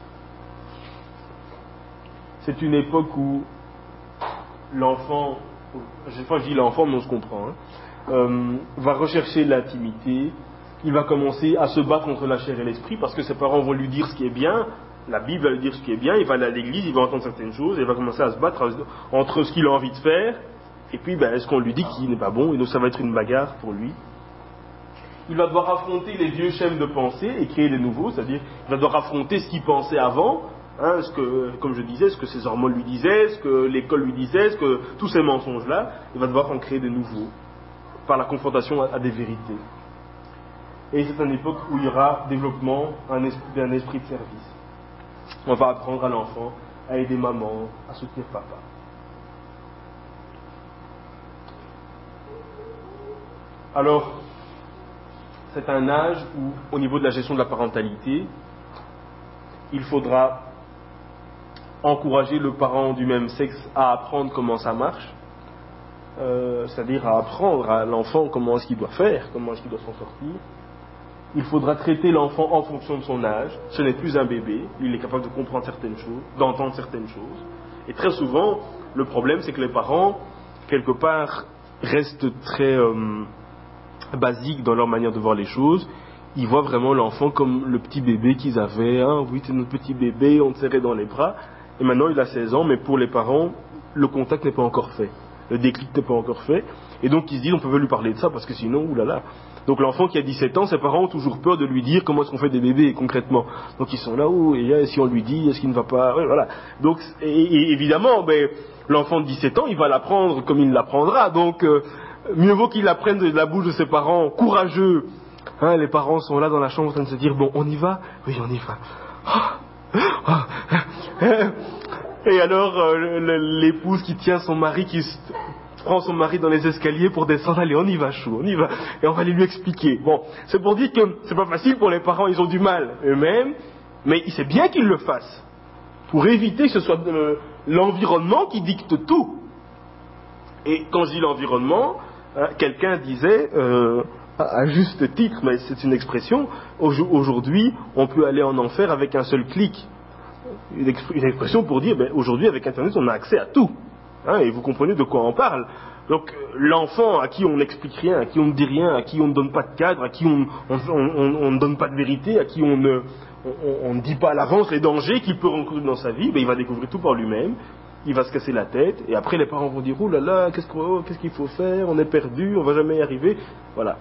c'est une époque où l'enfant, chaque fois je dis l'enfant, mais on se comprend, hein, euh, va rechercher l'intimité, il va commencer à se battre contre la chair et l'esprit, parce que ses parents vont lui dire ce qui est bien, la Bible va lui dire ce qui est bien, il va aller à l'église, il va entendre certaines choses, et il va commencer à se battre entre ce qu'il a envie de faire, et puis ben, est-ce qu'on lui dit qu'il n'est pas bon, et donc ça va être une bagarre pour lui. Il va devoir affronter les vieux schèmes de pensée et créer des nouveaux, c'est-à-dire il va devoir affronter ce qu'il pensait avant, hein, ce que, comme je disais, ce que ses hormones lui disaient, ce que l'école lui disait, ce que tous ces mensonges-là, il va devoir en créer des nouveaux, par la confrontation à, à des vérités. Et c'est une époque où il y aura développement d'un esprit, d'un esprit de service. On va apprendre à l'enfant à aider maman, à soutenir papa. Alors, c'est un âge où, au niveau de la gestion de la parentalité, il faudra encourager le parent du même sexe à apprendre comment ça marche, euh, c'est-à-dire à apprendre à l'enfant comment est-ce qu'il doit faire, comment est-ce qu'il doit s'en sortir. Il faudra traiter l'enfant en fonction de son âge. Ce n'est plus un bébé, il est capable de comprendre certaines choses, d'entendre certaines choses. Et très souvent, le problème, c'est que les parents, quelque part, restent très euh, basiques dans leur manière de voir les choses. Ils voient vraiment l'enfant comme le petit bébé qu'ils avaient. Hein, oui, c'est notre petit bébé, on le serrait dans les bras. Et maintenant, il a seize ans, mais pour les parents, le contact n'est pas encore fait. Le déclic n'est pas encore fait. Et donc, ils se disent, on peut pas lui parler de ça, parce que sinon, oulala. Donc, l'enfant qui a dix-sept ans, ses parents ont toujours peur de lui dire comment est-ce qu'on fait des bébés, concrètement. Donc, ils sont là, oh, et si on lui dit, est-ce qu'il ne va pas, ouais, voilà. Donc, et, et évidemment, ben, l'enfant de dix-sept ans, il va l'apprendre comme il l'apprendra. Donc, euh, mieux vaut qu'il apprenne de la bouche de ses parents, courageux. Hein, les parents sont là dans la chambre en train de se dire, bon, on y va? Oui, on y va. Oh, oh. Et alors, euh, l'épouse qui tient son mari, qui prend son mari dans les escaliers pour descendre, allez, on y va, chou, on y va, et on va aller lui expliquer. Bon, c'est pour dire que c'est pas facile pour les parents, ils ont du mal eux-mêmes, mais c'est bien qu'ils le fassent, pour éviter que ce soit euh, l'environnement qui dicte tout. Et quand je dis l'environnement, hein, quelqu'un disait, euh, à juste titre, mais c'est une expression, aujourd'hui, on peut aller en enfer avec un seul clic. Une expression pour dire, ben, aujourd'hui avec Internet on a accès à tout, hein, et vous comprenez de quoi on parle. Donc l'enfant à qui on n'explique rien, à qui on ne dit rien, à qui on ne donne pas de cadre, à qui on on, on, on ne donne pas de vérité, à qui on ne on, on ne dit pas à l'avance les dangers qu'il peut rencontrer dans sa vie, ben, il va découvrir tout par lui-même, il va se casser la tête, et après les parents vont dire, oh là là, qu'est-ce, qu'on, qu'est-ce qu'il faut faire, on est perdu, on va jamais y arriver, voilà.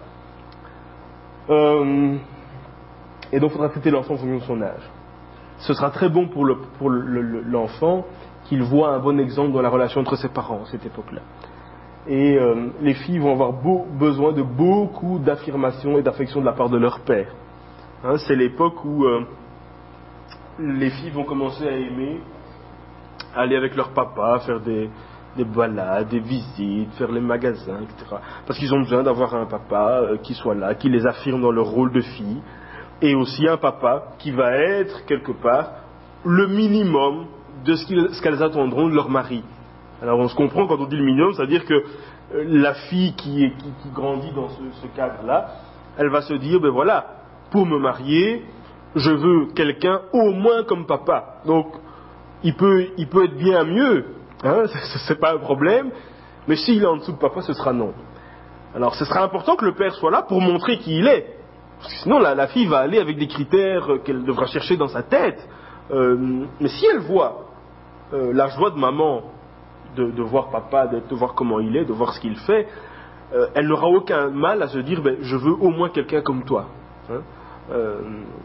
Euh, et donc il faudra traiter l'enfant en fonction de son âge. Ce sera très bon pour, le, pour le, le, l'enfant qu'il voit un bon exemple dans la relation entre ses parents à cette époque-là. Et euh, les filles vont avoir beau, besoin de beaucoup d'affirmation et d'affection de la part de leur père. Hein, c'est l'époque où euh, les filles vont commencer à aimer aller avec leur papa, faire des, des balades, des visites, faire les magasins, et cetera. Parce qu'ils ont besoin d'avoir un papa euh, qui soit là, qui les affirme dans leur rôle de fille, et aussi un papa qui va être, quelque part, le minimum de ce, qu'ils, ce qu'elles attendront de leur mari. Alors on se comprend quand on dit le minimum, c'est-à-dire que euh, la fille qui, est, qui, qui grandit dans ce, ce cadre-là, elle va se dire, ben voilà, pour me marier, je veux quelqu'un au moins comme papa. Donc, il peut, il peut être bien mieux, hein, c'est pas un problème, mais s'il est en dessous de papa, ce sera non. Alors, ce sera important que le père soit là pour montrer qui il est. Parce que sinon, la, la fille va aller avec des critères qu'elle devra chercher dans sa tête. Euh, mais si elle voit euh, la joie de maman de, de voir papa, de, de voir comment il est, de voir ce qu'il fait, euh, elle n'aura aucun mal à se dire, ben, je veux au moins quelqu'un comme toi. Hein. Euh,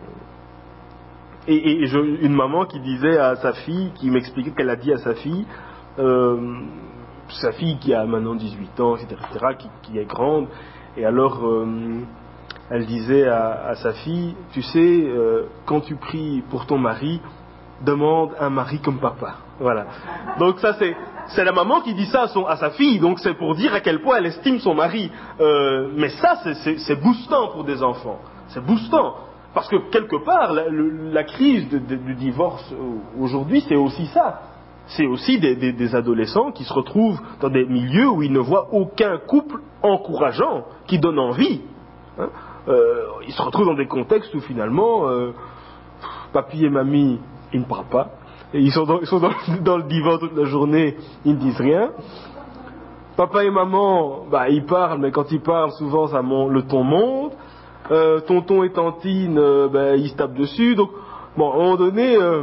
Et, et je, une maman qui disait à sa fille, qui m'expliquait qu'elle a dit à sa fille, euh, sa fille qui a maintenant dix-huit ans, et cetera, et cetera, qui, qui est grande, et alors euh, elle disait à, à sa fille, tu sais, euh, quand tu pries pour ton mari, demande un mari comme papa. Voilà. Donc ça c'est, c'est la maman qui dit ça à, son, à sa fille, donc c'est pour dire à quel point elle estime son mari. Euh, mais ça c'est, c'est, c'est boostant pour des enfants, c'est boostant. Parce que quelque part, la, la crise de, de, du divorce aujourd'hui, c'est aussi ça. C'est aussi des, des, des adolescents qui se retrouvent dans des milieux où ils ne voient aucun couple encourageant, qui donne envie. Hein. Euh, ils se retrouvent dans des contextes où finalement, euh, papy et mamie, ils ne parlent pas. Et ils sont, dans, ils sont dans, dans le divan toute la journée, ils ne disent rien. Papa et maman, bah, ils parlent, mais quand ils parlent, souvent ça monte, le ton monte. Euh, tonton et tantine, euh, ben, ils se tapent dessus. Donc, bon, à un moment donné, euh,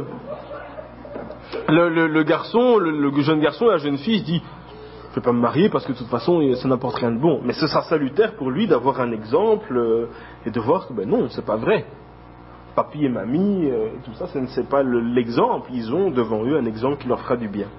le, le, le garçon, le, le jeune garçon et la jeune fille se dit, je vais pas me marier parce que de toute façon, ça n'apporte rien de bon. Mais ce sera salutaire pour lui d'avoir un exemple euh, et de voir que, ben non, c'est pas vrai. Papy et mamie, euh, et tout ça, ce n'est pas le, l'exemple. Ils ont devant eux un exemple qui leur fera du bien.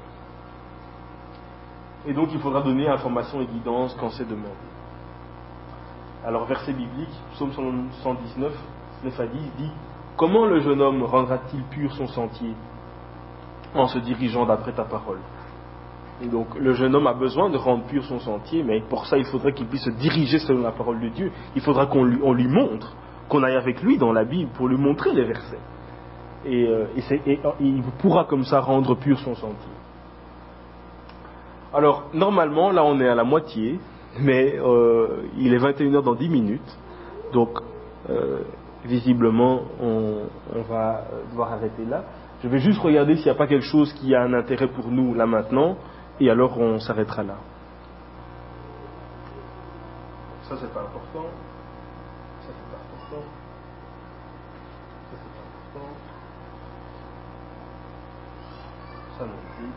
Et donc, il faudra donner information et guidance quand c'est demandé. Alors, verset biblique, psaume cent dix-neuf, neuf à dix, dit « Comment le jeune homme rendra-t-il pur son sentier en se dirigeant d'après ta parole ?» Et donc, le jeune homme a besoin de rendre pur son sentier, mais pour ça, il faudrait qu'il puisse se diriger selon la parole de Dieu. Il faudra qu'on lui, on lui montre, qu'on aille avec lui dans la Bible pour lui montrer les versets. Et, euh, et, c'est, et, et il pourra comme ça rendre pur son sentier. Alors, normalement, là, on est à la moitié. Mais euh, il est vingt et une heures dans dix minutes, donc euh, visiblement on, on va devoir arrêter là. Je vais juste regarder s'il n'y a pas quelque chose qui a un intérêt pour nous là maintenant, et alors on s'arrêtera là. Ça c'est pas important, ça c'est pas important, ça c'est pas important, ça non plus.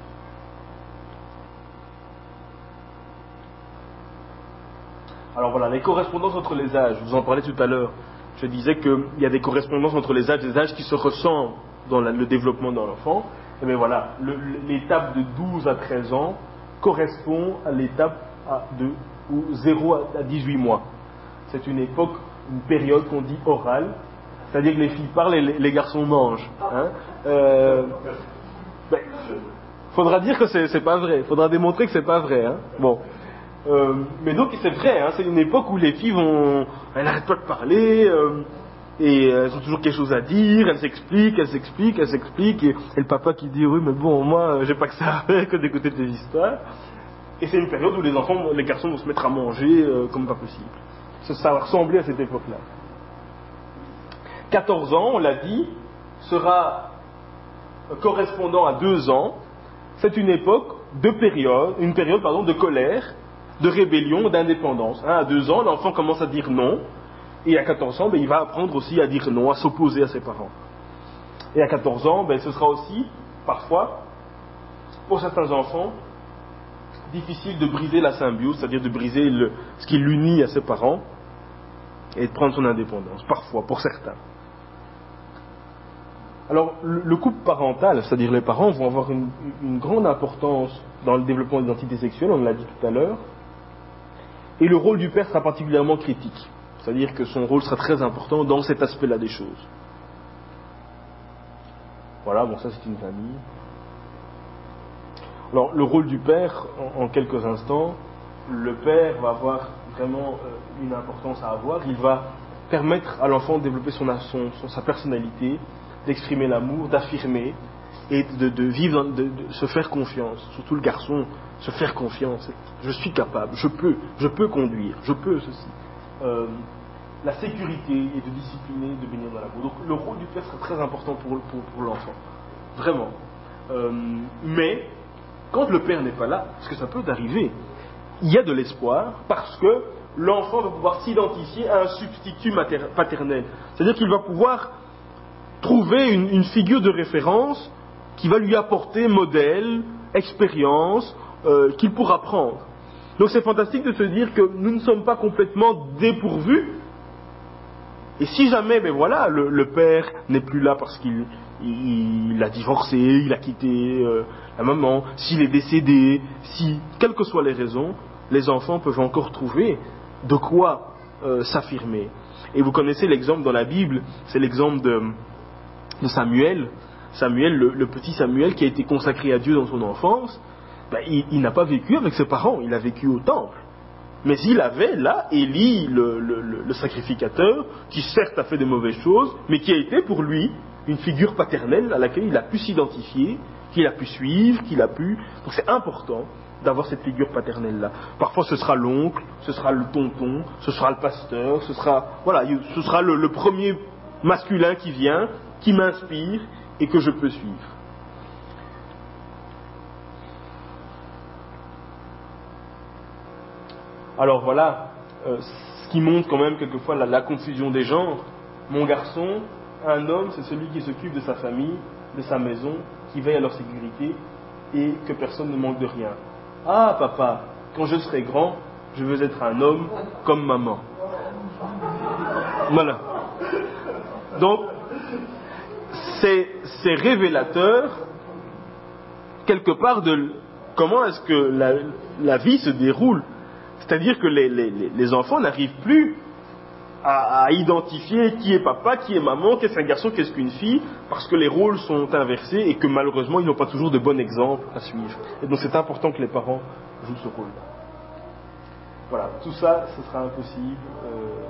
Alors voilà, les correspondances entre les âges, je vous en parlais tout à l'heure. Je disais qu'il y a des correspondances entre les âges, des âges qui se ressemblent dans la, le développement de l'enfant. Et bien voilà, le, l'étape de douze à treize ans correspond à l'étape à de zéro à dix-huit mois. C'est une époque, une période qu'on dit orale, c'est-à-dire que les filles parlent et les, les garçons mangent. Hein. Euh, ben, faudra dire que c'est, c'est pas vrai, faudra démontrer que c'est pas vrai. Hein. Bon. Euh, mais donc c'est vrai, hein, c'est une époque où les filles vont, elles n'arrêtent pas de parler euh, et elles ont toujours quelque chose à dire, elles s'expliquent, elles s'expliquent, elles s'expliquent et, et le papa qui dit oui mais bon moi j'ai pas que ça à faire que d'écouter tes histoires. Et c'est une période où les enfants, les garçons vont se mettre à manger euh, comme pas possible. Ça, ça va ressembler à cette époque-là. quatorze ans, on l'a dit, sera correspondant à deux ans. C'est une époque de période, une période pardon de colère, de rébellion, d'indépendance. Hein, à deux ans, l'enfant commence à dire non, et à quatorze ans, ben, il va apprendre aussi à dire non, à s'opposer à ses parents. Et à quatorze ans, ben, ce sera aussi, parfois, pour certains enfants, difficile de briser la symbiose, c'est-à-dire de briser le, ce qui l'unit à ses parents, et de prendre son indépendance, parfois, pour certains. Alors, le, le couple parental, c'est-à-dire les parents, vont avoir une, une grande importance dans le développement de l'identité sexuelle, on l'a dit tout à l'heure. Et le rôle du père sera particulièrement critique. C'est-à-dire que son rôle sera très important dans cet aspect-là des choses. Voilà, bon ça c'est une famille. Alors, le rôle du père, en, en quelques instants, le père va avoir vraiment euh, une importance à avoir. Il va permettre à l'enfant de développer son, son, son, sa personnalité, d'exprimer l'amour, d'affirmer et de, de vivre, de, de se faire confiance. Surtout le garçon, se faire confiance. Je suis capable, je peux, je peux conduire, je peux ceci. Euh, la sécurité et de discipliner, de bénir dans l'amour. Donc le rôle du père serait très important pour, pour, pour l'enfant. Vraiment. Euh, mais, quand le père n'est pas là, parce que ça peut arriver, il y a de l'espoir parce que l'enfant va pouvoir s'identifier à un substitut mater- paternel. C'est-à-dire qu'il va pouvoir trouver une, une figure de référence qui va lui apporter modèle, expérience, euh, qu'il pourra prendre. Donc c'est fantastique de se dire que nous ne sommes pas complètement dépourvus. Et si jamais, ben voilà, le, le père n'est plus là parce qu'il il, il a divorcé, il a quitté euh, la maman, s'il est décédé, si, quelles que soient les raisons, les enfants peuvent encore trouver de quoi euh, s'affirmer. Et vous connaissez l'exemple dans la Bible, c'est l'exemple de, de Samuel. Samuel, le, le petit Samuel qui a été consacré à Dieu dans son enfance, ben, il, il n'a pas vécu avec ses parents, il a vécu au temple. Mais il avait là Élie, le, le, le, le sacrificateur, qui certes a fait de mauvaises choses, mais qui a été pour lui une figure paternelle à laquelle il a pu s'identifier, qu'il a pu suivre, qu'il a pu... Donc c'est important d'avoir cette figure paternelle-là. Parfois ce sera l'oncle, ce sera le tonton, ce sera le pasteur, ce sera, voilà, ce sera le, le premier masculin qui vient, qui m'inspire et que je peux suivre. Alors voilà, euh, ce qui montre quand même quelquefois la, la confusion des genres. Mon garçon, un homme, c'est celui qui s'occupe de sa famille, de sa maison, qui veille à leur sécurité et que personne ne manque de rien. Ah papa, quand je serai grand, je veux être un homme comme maman. Voilà. Donc, c'est, c'est révélateur quelque part de comment est-ce que la, la vie se déroule. C'est-à-dire que les, les, les enfants n'arrivent plus à, à identifier qui est papa, qui est maman, qu'est-ce qu'un garçon, qu'est-ce qu'une fille, parce que les rôles sont inversés et que malheureusement ils n'ont pas toujours de bons exemples à suivre. Et donc c'est important que les parents jouent ce rôle-là. Voilà, tout ça, ce sera impossible. Euh...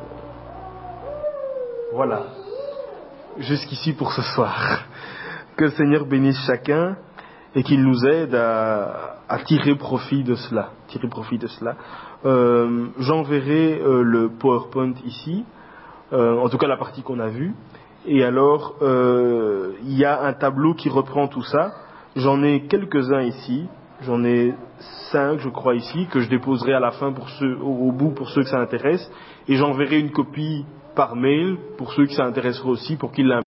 Voilà. Jusqu'ici pour ce soir. Que le Seigneur bénisse chacun et qu'il nous aide à, à tirer profit de cela. Tirer profit de cela. Euh, j'enverrai euh, le PowerPoint ici, euh, en tout cas la partie qu'on a vue, et alors euh, il y a un tableau qui reprend tout ça. J'en ai quelques-uns ici, j'en ai cinq je crois ici, que je déposerai à la fin pour ceux, au, au bout pour ceux que ça intéresse, et j'enverrai une copie par mail pour ceux qui ça intéresserait aussi, pour qu'ils l'impriment.